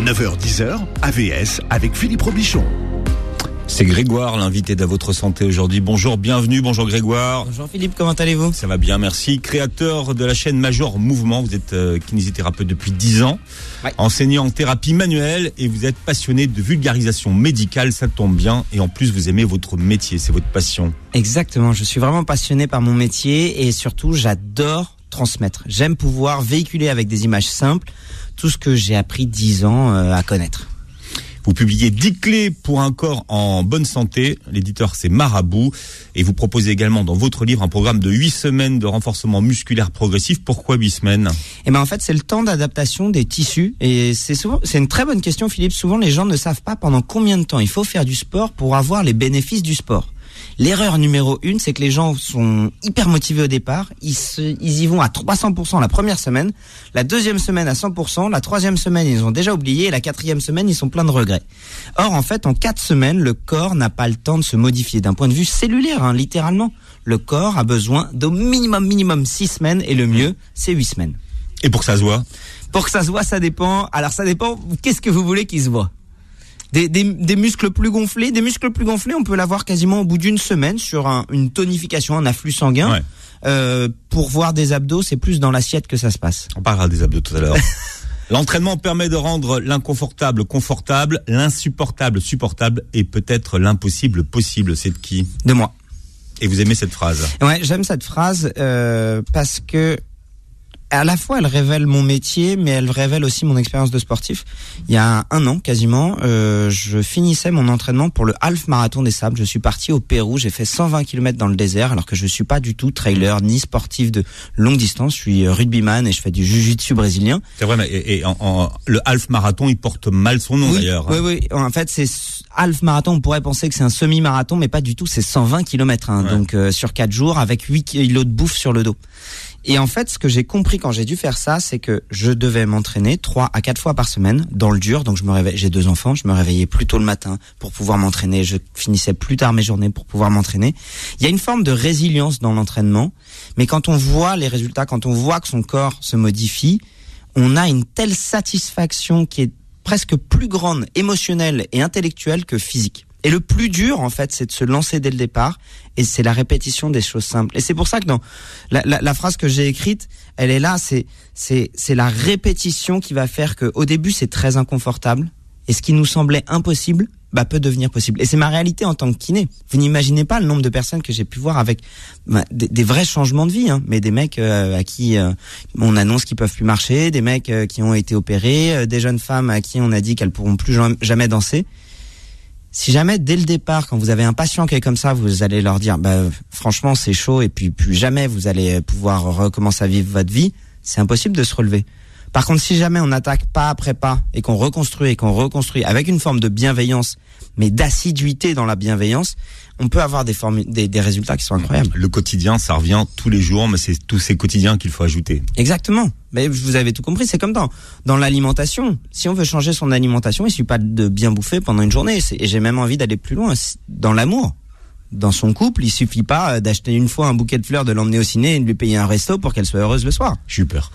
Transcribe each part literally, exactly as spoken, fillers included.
neuf heures dix heures, A V S avec Philippe Robichon. C'est Grégoire, l'invité d'À Votre Santé aujourd'hui. Bonjour, bienvenue, bonjour Grégoire. Bonjour Philippe, comment allez-vous ? Ça va bien, merci. Créateur de la chaîne Major Mouvement, vous êtes euh, kinésithérapeute depuis dix ans, ouais. Enseignant en thérapie manuelle et vous êtes passionné de vulgarisation médicale, ça tombe bien. Et en plus, vous aimez votre métier, c'est votre passion. Exactement, je suis vraiment passionné par mon métier et surtout, j'adore transmettre. J'aime pouvoir véhiculer avec des images simples tout ce que j'ai appris dix ans euh, à connaître. Vous publiez dix clés pour un corps en bonne santé. L'éditeur, c'est Marabout. Et vous proposez également dans votre livre un programme de huit semaines de renforcement musculaire progressif. Pourquoi huit semaines ? Eh ben, en fait, c'est le temps d'adaptation des tissus. Et c'est souvent, c'est une très bonne question, Philippe. Souvent, les gens ne savent pas pendant combien de temps il faut faire du sport pour avoir les bénéfices du sport. L'erreur numéro une, c'est que les gens sont hyper motivés au départ. Ils, se, ils y vont à trois cents pour cent la première semaine, la deuxième semaine à cent pour cent, la troisième semaine ils ont déjà oublié et la quatrième semaine ils sont pleins de regrets. Or en fait, en quatre semaines, le corps n'a pas le temps de se modifier d'un point de vue cellulaire, hein, littéralement. Le corps a besoin d'au minimum minimum six semaines et le mieux, c'est huit semaines. Et pour que ça se voit ? Pour que ça se voit, ça dépend. Alors ça dépend. Qu'est-ce que vous voulez qu'il se voit ? Des, des, des muscles plus gonflés, des muscles plus gonflés, on peut l'avoir quasiment au bout d'une semaine sur un, une tonification, un afflux sanguin. Ouais. Euh, pour voir des abdos, c'est plus dans l'assiette que ça se passe. On parlera des abdos tout à l'heure. L'entraînement permet de rendre l'inconfortable confortable, l'insupportable supportable et peut-être l'impossible possible. C'est de qui ? De moi. Et vous aimez cette phrase ? Ouais, j'aime cette phrase euh, parce que à la fois, elle révèle mon métier, mais elle révèle aussi mon expérience de sportif. Il y a un an, quasiment, euh, je finissais mon entraînement pour le Half Marathon des Sables. Je suis parti au Pérou, j'ai fait cent vingt kilomètres dans le désert, alors que je suis pas du tout trailer, ni sportif de longue distance. Je suis rugbyman et je fais du jiu-jitsu brésilien. C'est vrai, mais et, et en, en, le Half Marathon, il porte mal son nom, oui, d'ailleurs. Oui, oui, en fait, c'est Half Marathon, on pourrait penser que c'est un semi-marathon, mais pas du tout, c'est cent vingt kilomètres, hein, ouais. Donc euh, sur quatre jours, avec huit kilos de bouffe sur le dos. Et en fait, ce que j'ai compris quand j'ai dû faire ça, c'est que je devais m'entraîner trois à quatre fois par semaine dans le dur. Donc je me réveille, j'ai deux enfants, je me réveillais plus tôt le matin pour pouvoir m'entraîner, je finissais plus tard mes journées pour pouvoir m'entraîner. Il y a une forme de résilience dans l'entraînement, mais quand on voit les résultats, quand on voit que son corps se modifie, on a une telle satisfaction qui est presque plus grande, émotionnelle et intellectuelle que physique. Et le plus dur, en fait, c'est de se lancer dès le départ, et c'est la répétition des choses simples. Et c'est pour ça que dans la, la, la phrase que j'ai écrite, elle est là, c'est, c'est, c'est la répétition qui va faire que, au début, c'est très inconfortable, et ce qui nous semblait impossible, bah, peut devenir possible. Et c'est ma réalité en tant que kiné. Vous n'imaginez pas le nombre de personnes que j'ai pu voir avec bah, des, des vrais changements de vie, hein, mais des mecs euh, à qui euh, on annonce qu'ils peuvent plus marcher, des mecs euh, qui ont été opérés, euh, des jeunes femmes à qui on a dit qu'elles pourront plus jamais danser. Si jamais, dès le départ, quand vous avez un patient qui est comme ça, vous allez leur dire, bah, franchement, c'est chaud et puis plus jamais vous allez pouvoir recommencer à vivre votre vie, c'est impossible de se relever. Par contre, si jamais on attaque pas après pas et qu'on reconstruit et qu'on reconstruit avec une forme de bienveillance, mais d'assiduité dans la bienveillance, on peut avoir des, formes, des, des résultats qui sont incroyables. Le quotidien, ça revient tous les jours, mais c'est tous ces quotidiens qu'il faut ajouter. Exactement. Mais vous avez tout compris, c'est comme dans, dans l'alimentation. Si on veut changer son alimentation, il suffit pas de bien bouffer pendant une journée. Et j'ai même envie d'aller plus loin. Dans l'amour, dans son couple, il suffit pas d'acheter une fois un bouquet de fleurs, de l'emmener au ciné et de lui payer un resto pour qu'elle soit heureuse le soir. J'ai eu peur.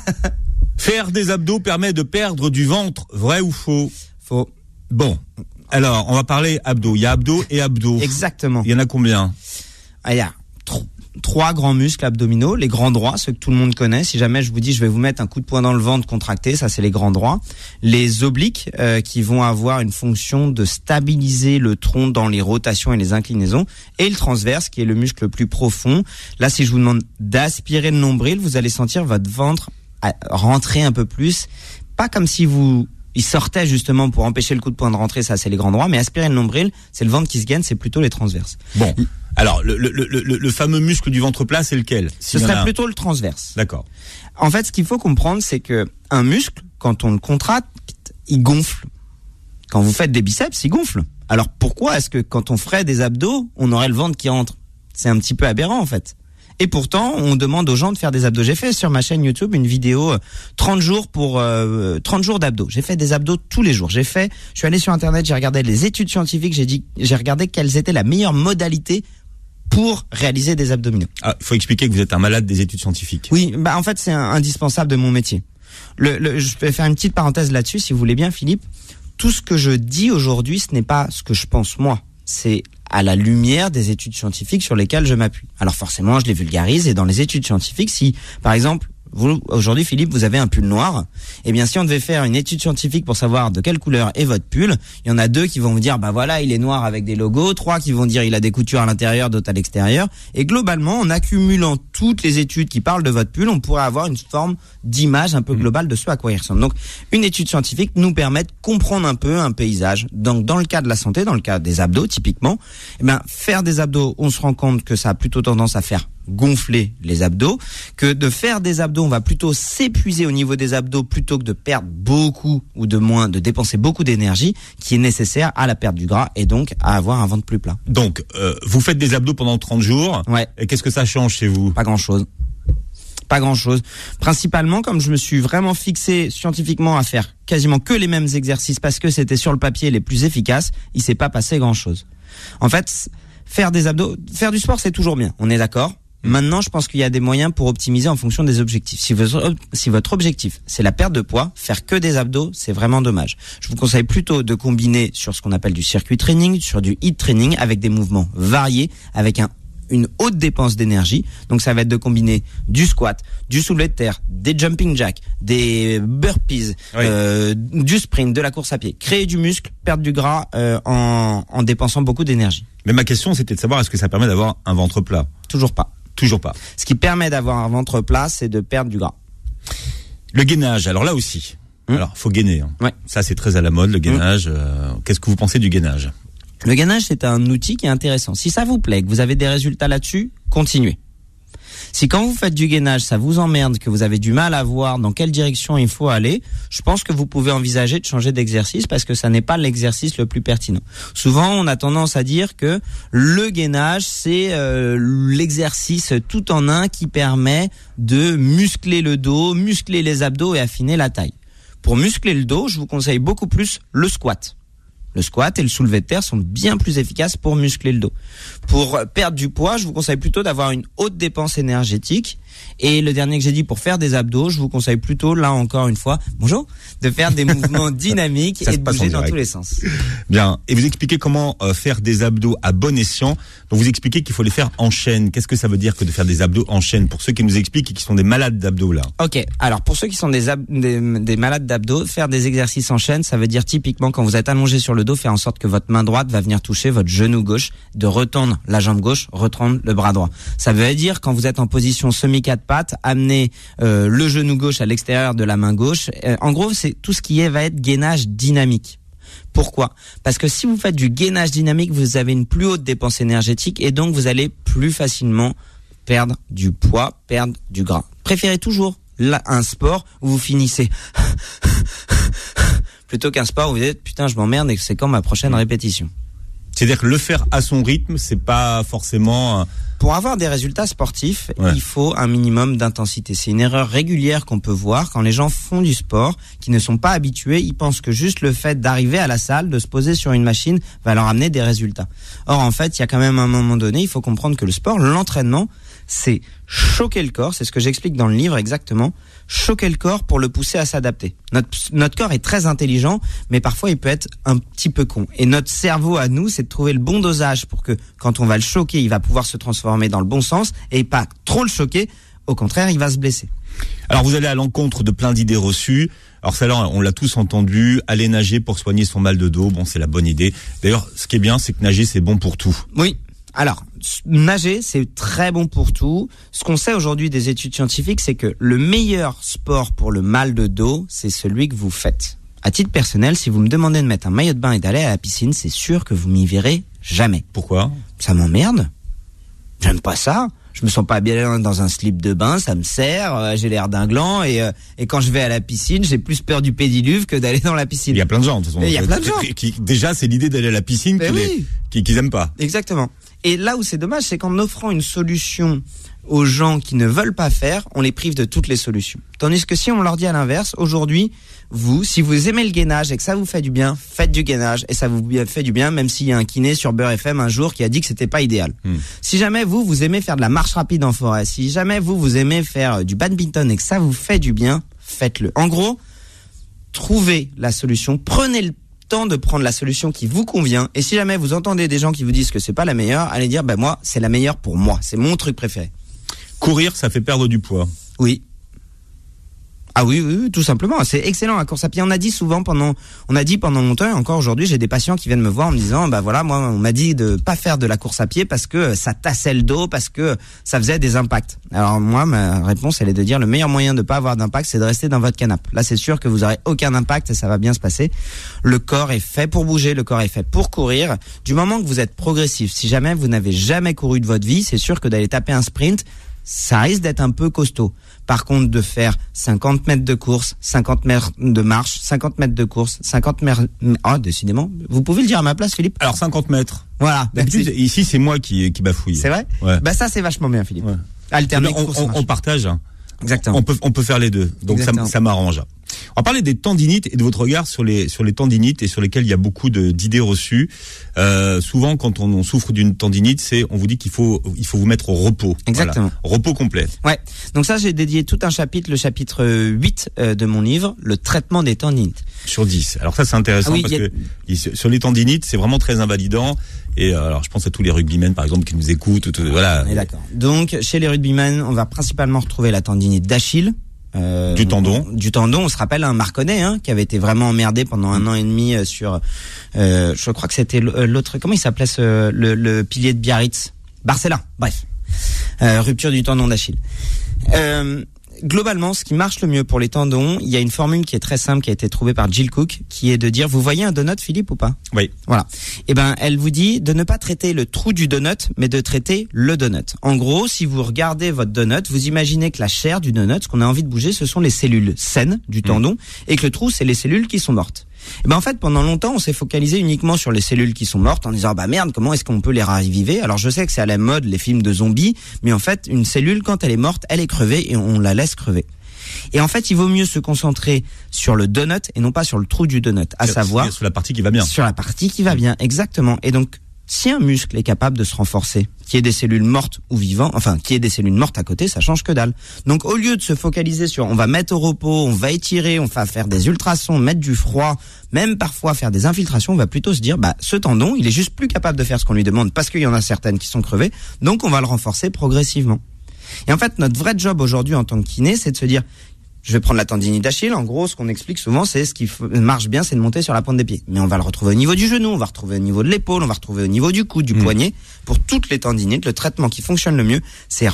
Faire des abdos permet de perdre du ventre, vrai ou faux ? Faux. Bon, alors on va parler abdos. Il y a abdos et abdos. Exactement. Il y en a combien ? Ah, il y a tr- trois grands muscles abdominaux, les grands droits, ceux que tout le monde connaît. Si jamais je vous dis je vais vous mettre un coup de poing dans le ventre contracté, ça c'est les grands droits. Les obliques euh, qui vont avoir une fonction de stabiliser le tronc dans les rotations et les inclinaisons. Et le transverse qui est le muscle le plus profond. Là, si je vous demande d'aspirer le nombril, vous allez sentir votre ventre rentrer un peu plus. Pas comme si vous... Il sortait justement pour empêcher le coup de poing de rentrer, ça c'est les grands droits, mais aspirer le nombril, c'est le ventre qui se gaine, c'est plutôt les transverses. Bon, alors le, le, le, le fameux muscle du ventre plat, c'est lequel ? Ce serait plutôt le transverse. D'accord. En fait, ce qu'il faut comprendre, c'est que un muscle, quand on le contracte, il gonfle. Quand vous faites des biceps, il gonfle. Alors pourquoi est-ce que quand on ferait des abdos, on aurait le ventre qui rentre ? C'est un petit peu aberrant en fait. Et pourtant, on demande aux gens de faire des abdos. J'ai fait sur ma chaîne YouTube une vidéo trente jours pour euh, trente jours d'abdos. J'ai fait des abdos tous les jours. J'ai fait, je suis allé sur internet, j'ai regardé les études scientifiques, j'ai dit, j'ai regardé quelles étaient la meilleure modalité pour réaliser des abdominaux. Ah, il faut expliquer que vous êtes un malade des études scientifiques. Oui, bah en fait c'est un, indispensable de mon métier. Le, le, je vais faire une petite parenthèse là-dessus, si vous voulez bien, Philippe. Tout ce que je dis aujourd'hui, ce n'est pas ce que je pense moi. C'est à la lumière des études scientifiques sur lesquelles je m'appuie. Alors forcément, je les vulgarise, et dans les études scientifiques, si, par exemple, vous, aujourd'hui, Philippe, vous avez un pull noir. Eh bien, si on devait faire une étude scientifique pour savoir de quelle couleur est votre pull, il y en a deux qui vont vous dire, bah voilà, il est noir avec des logos, trois qui vont dire il a des coutures à l'intérieur, d'autres à l'extérieur. Et globalement, en accumulant toutes les études qui parlent de votre pull, on pourrait avoir une forme d'image un peu globale de ce à quoi il ressemble. Donc, une étude scientifique nous permet de comprendre un peu un paysage. Donc, dans le cas de la santé, dans le cas des abdos, typiquement, eh bien, faire des abdos, on se rend compte que ça a plutôt tendance à faire gonfler les abdos, que de faire des abdos, on va plutôt s'épuiser au niveau des abdos plutôt que de perdre beaucoup ou de moins, de dépenser beaucoup d'énergie qui est nécessaire à la perte du gras et donc à avoir un ventre plus plat. Donc, euh, vous faites des abdos pendant trente jours. Ouais. Et qu'est-ce que ça change chez vous? Pas grand-chose. Pas grand-chose. Principalement, comme je me suis vraiment fixé scientifiquement à faire quasiment que les mêmes exercices parce que c'était sur le papier les plus efficaces, il s'est pas passé grand-chose. En fait, faire des abdos, faire du sport, c'est toujours bien. On est d'accord? Maintenant, je pense qu'il y a des moyens pour optimiser en fonction des objectifs. Si votre, si votre objectif, c'est la perte de poids, faire que des abdos, c'est vraiment dommage. Je vous conseille plutôt de combiner sur ce qu'on appelle du circuit training, sur du HIIT training, avec des mouvements variés, avec un une haute dépense d'énergie. Donc ça va être de combiner du squat, du soulevé de terre, des jumping jacks, des burpees, oui. euh, du sprint, de la course à pied. Créer du muscle, perdre du gras euh, en, en dépensant beaucoup d'énergie. Mais ma question, c'était de savoir, est-ce que ça permet d'avoir un ventre plat? Toujours pas. Toujours pas. Ce qui permet d'avoir un ventre plat, c'est de perdre du gras. Le gainage, alors là aussi. Hum. Alors, faut gainer. Hein. Ouais. Ça, c'est très à la mode, le gainage. Hum. Euh, qu'est-ce que vous pensez du gainage? Le gainage, c'est un outil qui est intéressant. Si ça vous plaît, que vous avez des résultats là-dessus, continuez. Si quand vous faites du gainage, ça vous emmerde, que vous avez du mal à voir dans quelle direction il faut aller, je pense que vous pouvez envisager de changer d'exercice parce que ça n'est pas l'exercice le plus pertinent. Souvent, on a tendance à dire que le gainage, c'est euh, l'exercice tout en un qui permet de muscler le dos, muscler les abdos et affiner la taille. Pour muscler le dos, je vous conseille beaucoup plus le squat. Le squat et le soulevé de terre sont bien plus efficaces pour muscler le dos. Pour perdre du poids, je vous conseille plutôt d'avoir une haute dépense énergétique. Et le dernier que j'ai dit, pour faire des abdos, je vous conseille plutôt, là encore une fois, bonjour, de faire des mouvements dynamiques et de bouger dans tous les sens. Bien. Et vous expliquez comment euh, faire des abdos à bon escient. Donc vous expliquez qu'il faut les faire en chaîne. Qu'est-ce que ça veut dire que de faire des abdos en chaîne pour ceux qui nous expliquent et qui sont des malades d'abdos là? Ok. Alors pour ceux qui sont des, ab- des, des malades d'abdos, faire des exercices en chaîne, ça veut dire typiquement quand vous êtes allongé sur le dos, faire en sorte que votre main droite va venir toucher votre genou gauche, de retendre la jambe gauche, retendre le bras droit. Ça veut dire quand vous êtes en position semi quatre pattes, amener euh, le genou gauche à l'extérieur de la main gauche. Euh, en gros, c'est tout ce qui est va être gainage dynamique. Pourquoi? Parce que si vous faites du gainage dynamique, vous avez une plus haute dépense énergétique et donc vous allez plus facilement perdre du poids, perdre du gras. Préférez toujours là, un sport où vous finissez plutôt qu'un sport où vous dites putain je m'emmerde et que c'est quand ma prochaine répétition. C'est-à-dire que le faire à son rythme, c'est pas forcément... Pour avoir des résultats sportifs, ouais. il faut un minimum d'intensité. C'est une erreur régulière qu'on peut voir quand les gens font du sport, qui ne sont pas habitués. Ils pensent que juste le fait d'arriver à la salle, de se poser sur une machine, va leur amener des résultats. Or, en fait, il y a quand même un moment donné, il faut comprendre que le sport, l'entraînement, c'est choquer le corps. C'est ce que j'explique dans le livre exactement. Choquer le corps pour le pousser à s'adapter. Notre, notre corps est très intelligent, mais parfois il peut être un petit peu con. Et notre cerveau à nous, c'est de trouver le bon dosage pour que quand on va le choquer, il va pouvoir se transformer dans le bon sens et pas trop le choquer. Au contraire, il va se blesser. Alors vous allez à l'encontre de plein d'idées reçues. Alors ça, là, on l'a tous entendu. Aller nager pour soigner son mal de dos, bon, c'est la bonne idée. D'ailleurs, ce qui est bien, c'est que nager, c'est bon pour tout. Oui. Alors, nager, c'est très bon pour tout. Ce qu'on sait aujourd'hui des études scientifiques, c'est que le meilleur sport pour le mal de dos, c'est celui que vous faites. À titre personnel, si vous me demandez de mettre un maillot de bain et d'aller à la piscine, c'est sûr que vous m'y verrez jamais. Pourquoi? Ça m'emmerde. J'aime pas ça. Je me sens pas bien dans un slip de bain, ça me sert, euh, j'ai l'air d'un gland et, euh, et quand je vais à la piscine, j'ai plus peur du pédiluve que d'aller dans la piscine. Il y a plein de gens, de toute façon. Il y a plein de gens. Qui, déjà, c'est l'idée d'aller à la piscine qu'ils oui. qui, qu'ils aiment pas. Exactement. Et là où c'est dommage, c'est qu'en offrant une solution aux gens qui ne veulent pas faire, on les prive de toutes les solutions. Tandis que si on leur dit à l'inverse, aujourd'hui, vous, si vous aimez le gainage et que ça vous fait du bien, faites du gainage et ça vous fait du bien, même s'il y a un kiné sur Beurre F M un jour qui a dit que c'était pas idéal. Hmm. Si jamais vous, vous aimez faire de la marche rapide en forêt, si jamais vous, vous aimez faire du badminton et que ça vous fait du bien, faites-le. En gros, trouvez la solution, prenez le temps de prendre la solution qui vous convient. Et si jamais vous entendez des gens qui vous disent que c'est pas la meilleure, allez dire, ben moi, c'est la meilleure pour moi. C'est mon truc préféré. Courir, ça fait perdre du poids. Oui. Ah oui, oui, oui, tout simplement. C'est excellent la course à pied. On a dit souvent pendant, on a dit pendant longtemps, et encore aujourd'hui, j'ai des patients qui viennent me voir en me disant, bah voilà, moi, on m'a dit de pas faire de la course à pied parce que ça tassait le dos, parce que ça faisait des impacts. Alors moi, ma réponse, elle est de dire, le meilleur moyen de pas avoir d'impact, c'est de rester dans votre canapé. Là, c'est sûr que vous aurez aucun impact et ça va bien se passer. Le corps est fait pour bouger, le corps est fait pour courir. Du moment que vous êtes progressif, si jamais vous n'avez jamais couru de votre vie, c'est sûr que d'aller taper un sprint, ça risque d'être un peu costaud. Par contre, de faire cinquante mètres de course, cinquante mètres de marche, cinquante mètres de course, cinquante mètres... Ah, oh, décidément. Vous pouvez le dire à ma place, Philippe? Alors, cinquante mètres. Voilà. D'habitude, ici, c'est moi qui, qui bafouille. C'est vrai? Ouais. Bah, ça, c'est vachement bien, Philippe. Ouais. Alterner on, course on, on partage. Exactement. On peut, on peut faire les deux. Donc, ça, ça m'arrange. On va parler des tendinites et de votre regard sur les sur les tendinites et sur lesquels il y a beaucoup de, d'idées reçues. Euh, souvent, quand on, on souffre d'une tendinite, c'est on vous dit qu'il faut il faut vous mettre au repos. Exactement. Voilà. Repos complet. Ouais. Donc ça, j'ai dédié tout un chapitre, le chapitre huit euh, de mon livre, le traitement des tendinites. Sur dix. Alors ça, c'est intéressant ah oui, parce a... que sur les tendinites, c'est vraiment très invalidant. Et alors, je pense à tous les rugbymen, par exemple, qui nous écoutent. Tout, voilà. On est d'accord. Donc, chez les rugbymen, on va principalement retrouver la tendinite d'Achille. Euh, du tendon. Du tendon, on se rappelle un Marconnet hein, qui avait été vraiment emmerdé pendant un an et demi sur, euh, je crois que c'était l'autre, comment il s'appelait ce, le, le pilier de Biarritz, Barcella, bref, euh, rupture du tendon d'Achille. Euh, globalement, ce qui marche le mieux pour les tendons, il y a une formule qui est très simple qui a été trouvée par Jill Cook, qui est de dire, vous voyez un donut, Philippe, ou pas? Oui. Voilà. Et ben, elle vous dit de ne pas traiter le trou du donut, mais de traiter le donut. En gros, si vous regardez votre donut, vous imaginez que la chair du donut, ce qu'on a envie de bouger, ce sont les cellules saines du tendon, mmh. et que le trou, c'est les cellules qui sont mortes. Et ben en fait, pendant longtemps, on s'est focalisé uniquement sur les cellules qui sont mortes en disant bah merde, comment est-ce qu'on peut les raviver? Alors je sais que c'est à la mode les films de zombies, mais en fait, une cellule quand elle est morte, elle est crevée et on la laisse crever. Et en fait, il vaut mieux se concentrer sur le donut et non pas sur le trou du donut, à c'est, savoir c'est sur la partie qui va bien. Sur la partie qui va bien, exactement. Et donc, si un muscle est capable de se renforcer, qu'il y ait des cellules mortes ou vivantes, enfin, qu'il y ait des cellules mortes à côté, ça change que dalle. Donc, au lieu de se focaliser sur, on va mettre au repos, on va étirer, on va faire des ultrasons, mettre du froid, même parfois faire des infiltrations, on va plutôt se dire, bah, ce tendon, il est juste plus capable de faire ce qu'on lui demande parce qu'il y en a certaines qui sont crevées, donc on va le renforcer progressivement. Et en fait, notre vrai job aujourd'hui en tant que kiné, c'est de se dire, je vais prendre la tendinite d'Achille. En gros, ce qu'on explique souvent, c'est ce qui marche bien, c'est de monter sur la pointe des pieds. Mais on va le retrouver au niveau du genou, on va retrouver au niveau de l'épaule, on va retrouver au niveau du coude, du mmh. poignet. Pour toutes les tendinites, le traitement qui fonctionne le mieux, c'est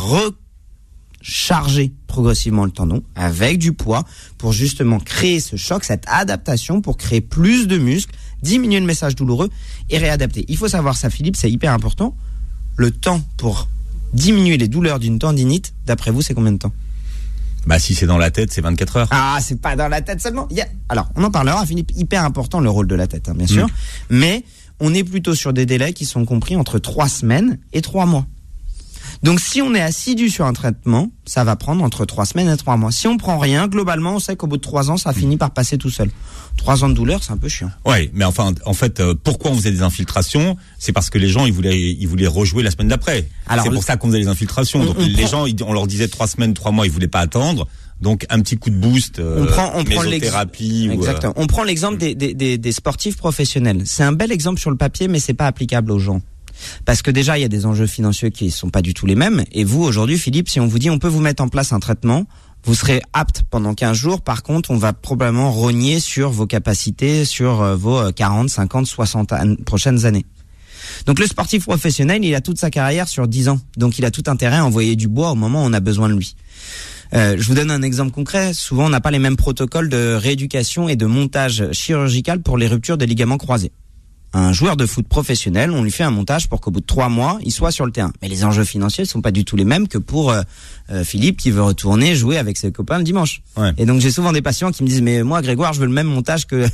recharger progressivement le tendon avec du poids pour justement créer ce choc, cette adaptation pour créer plus de muscles, diminuer le message douloureux et réadapter. Il faut savoir ça, Philippe, c'est hyper important. Le temps pour diminuer les douleurs d'une tendinite, d'après vous, c'est combien de temps ? Bah, si c'est dans la tête, c'est vingt-quatre heures. Ah, c'est pas dans la tête seulement. Il y a... Alors, on en parlera, Philippe. Hyper important, le rôle de la tête, hein, bien sûr. Mmh. Mais, on est plutôt sur des délais qui sont compris entre trois semaines et trois mois. Donc, si on est assidu sur un traitement, ça va prendre entre trois semaines et trois mois. Si on prend rien, globalement, on sait qu'au bout de trois ans, ça mmh. finit par passer tout seul. Trois ans de douleur, c'est un peu chiant. Ouais, mais enfin, en fait, euh, pourquoi on faisait des infiltrations? C'est parce que les gens, ils voulaient, ils voulaient rejouer la semaine d'après. Alors, c'est pour le... ça qu'on faisait les infiltrations. On, Donc, on les prend... gens, ils, on leur disait trois semaines, trois mois, ils voulaient pas attendre. Donc, un petit coup de boost, euh, on prend, on prend mésothérapie. Exactement. Ou, euh... On prend l'exemple des, des, des, des sportifs professionnels. C'est un bel exemple sur le papier, mais c'est pas applicable aux gens. Parce que déjà, il y a des enjeux financiers qui sont pas du tout les mêmes. Et vous, aujourd'hui, Philippe, si on vous dit on peut vous mettre en place un traitement, vous serez apte pendant quinze jours. Par contre, on va probablement rogner sur vos capacités, sur euh, vos quarante, cinquante, soixante an- prochaines années. Donc le sportif professionnel, il a toute sa carrière sur dix ans. Donc il a tout intérêt à envoyer du bois au moment où on a besoin de lui. Euh, je vous donne un exemple concret. Souvent, on n'a pas les mêmes protocoles de rééducation et de montage chirurgical pour les ruptures des ligaments croisés. Un joueur de foot professionnel, on lui fait un montage pour qu'au bout de trois mois, il soit sur le terrain. Mais les enjeux financiers ne sont pas du tout les mêmes que pour euh, euh, Philippe qui veut retourner jouer avec ses copains le dimanche. Ouais. Et donc j'ai souvent des patients qui me disent mais moi Grégoire, je veux le même montage que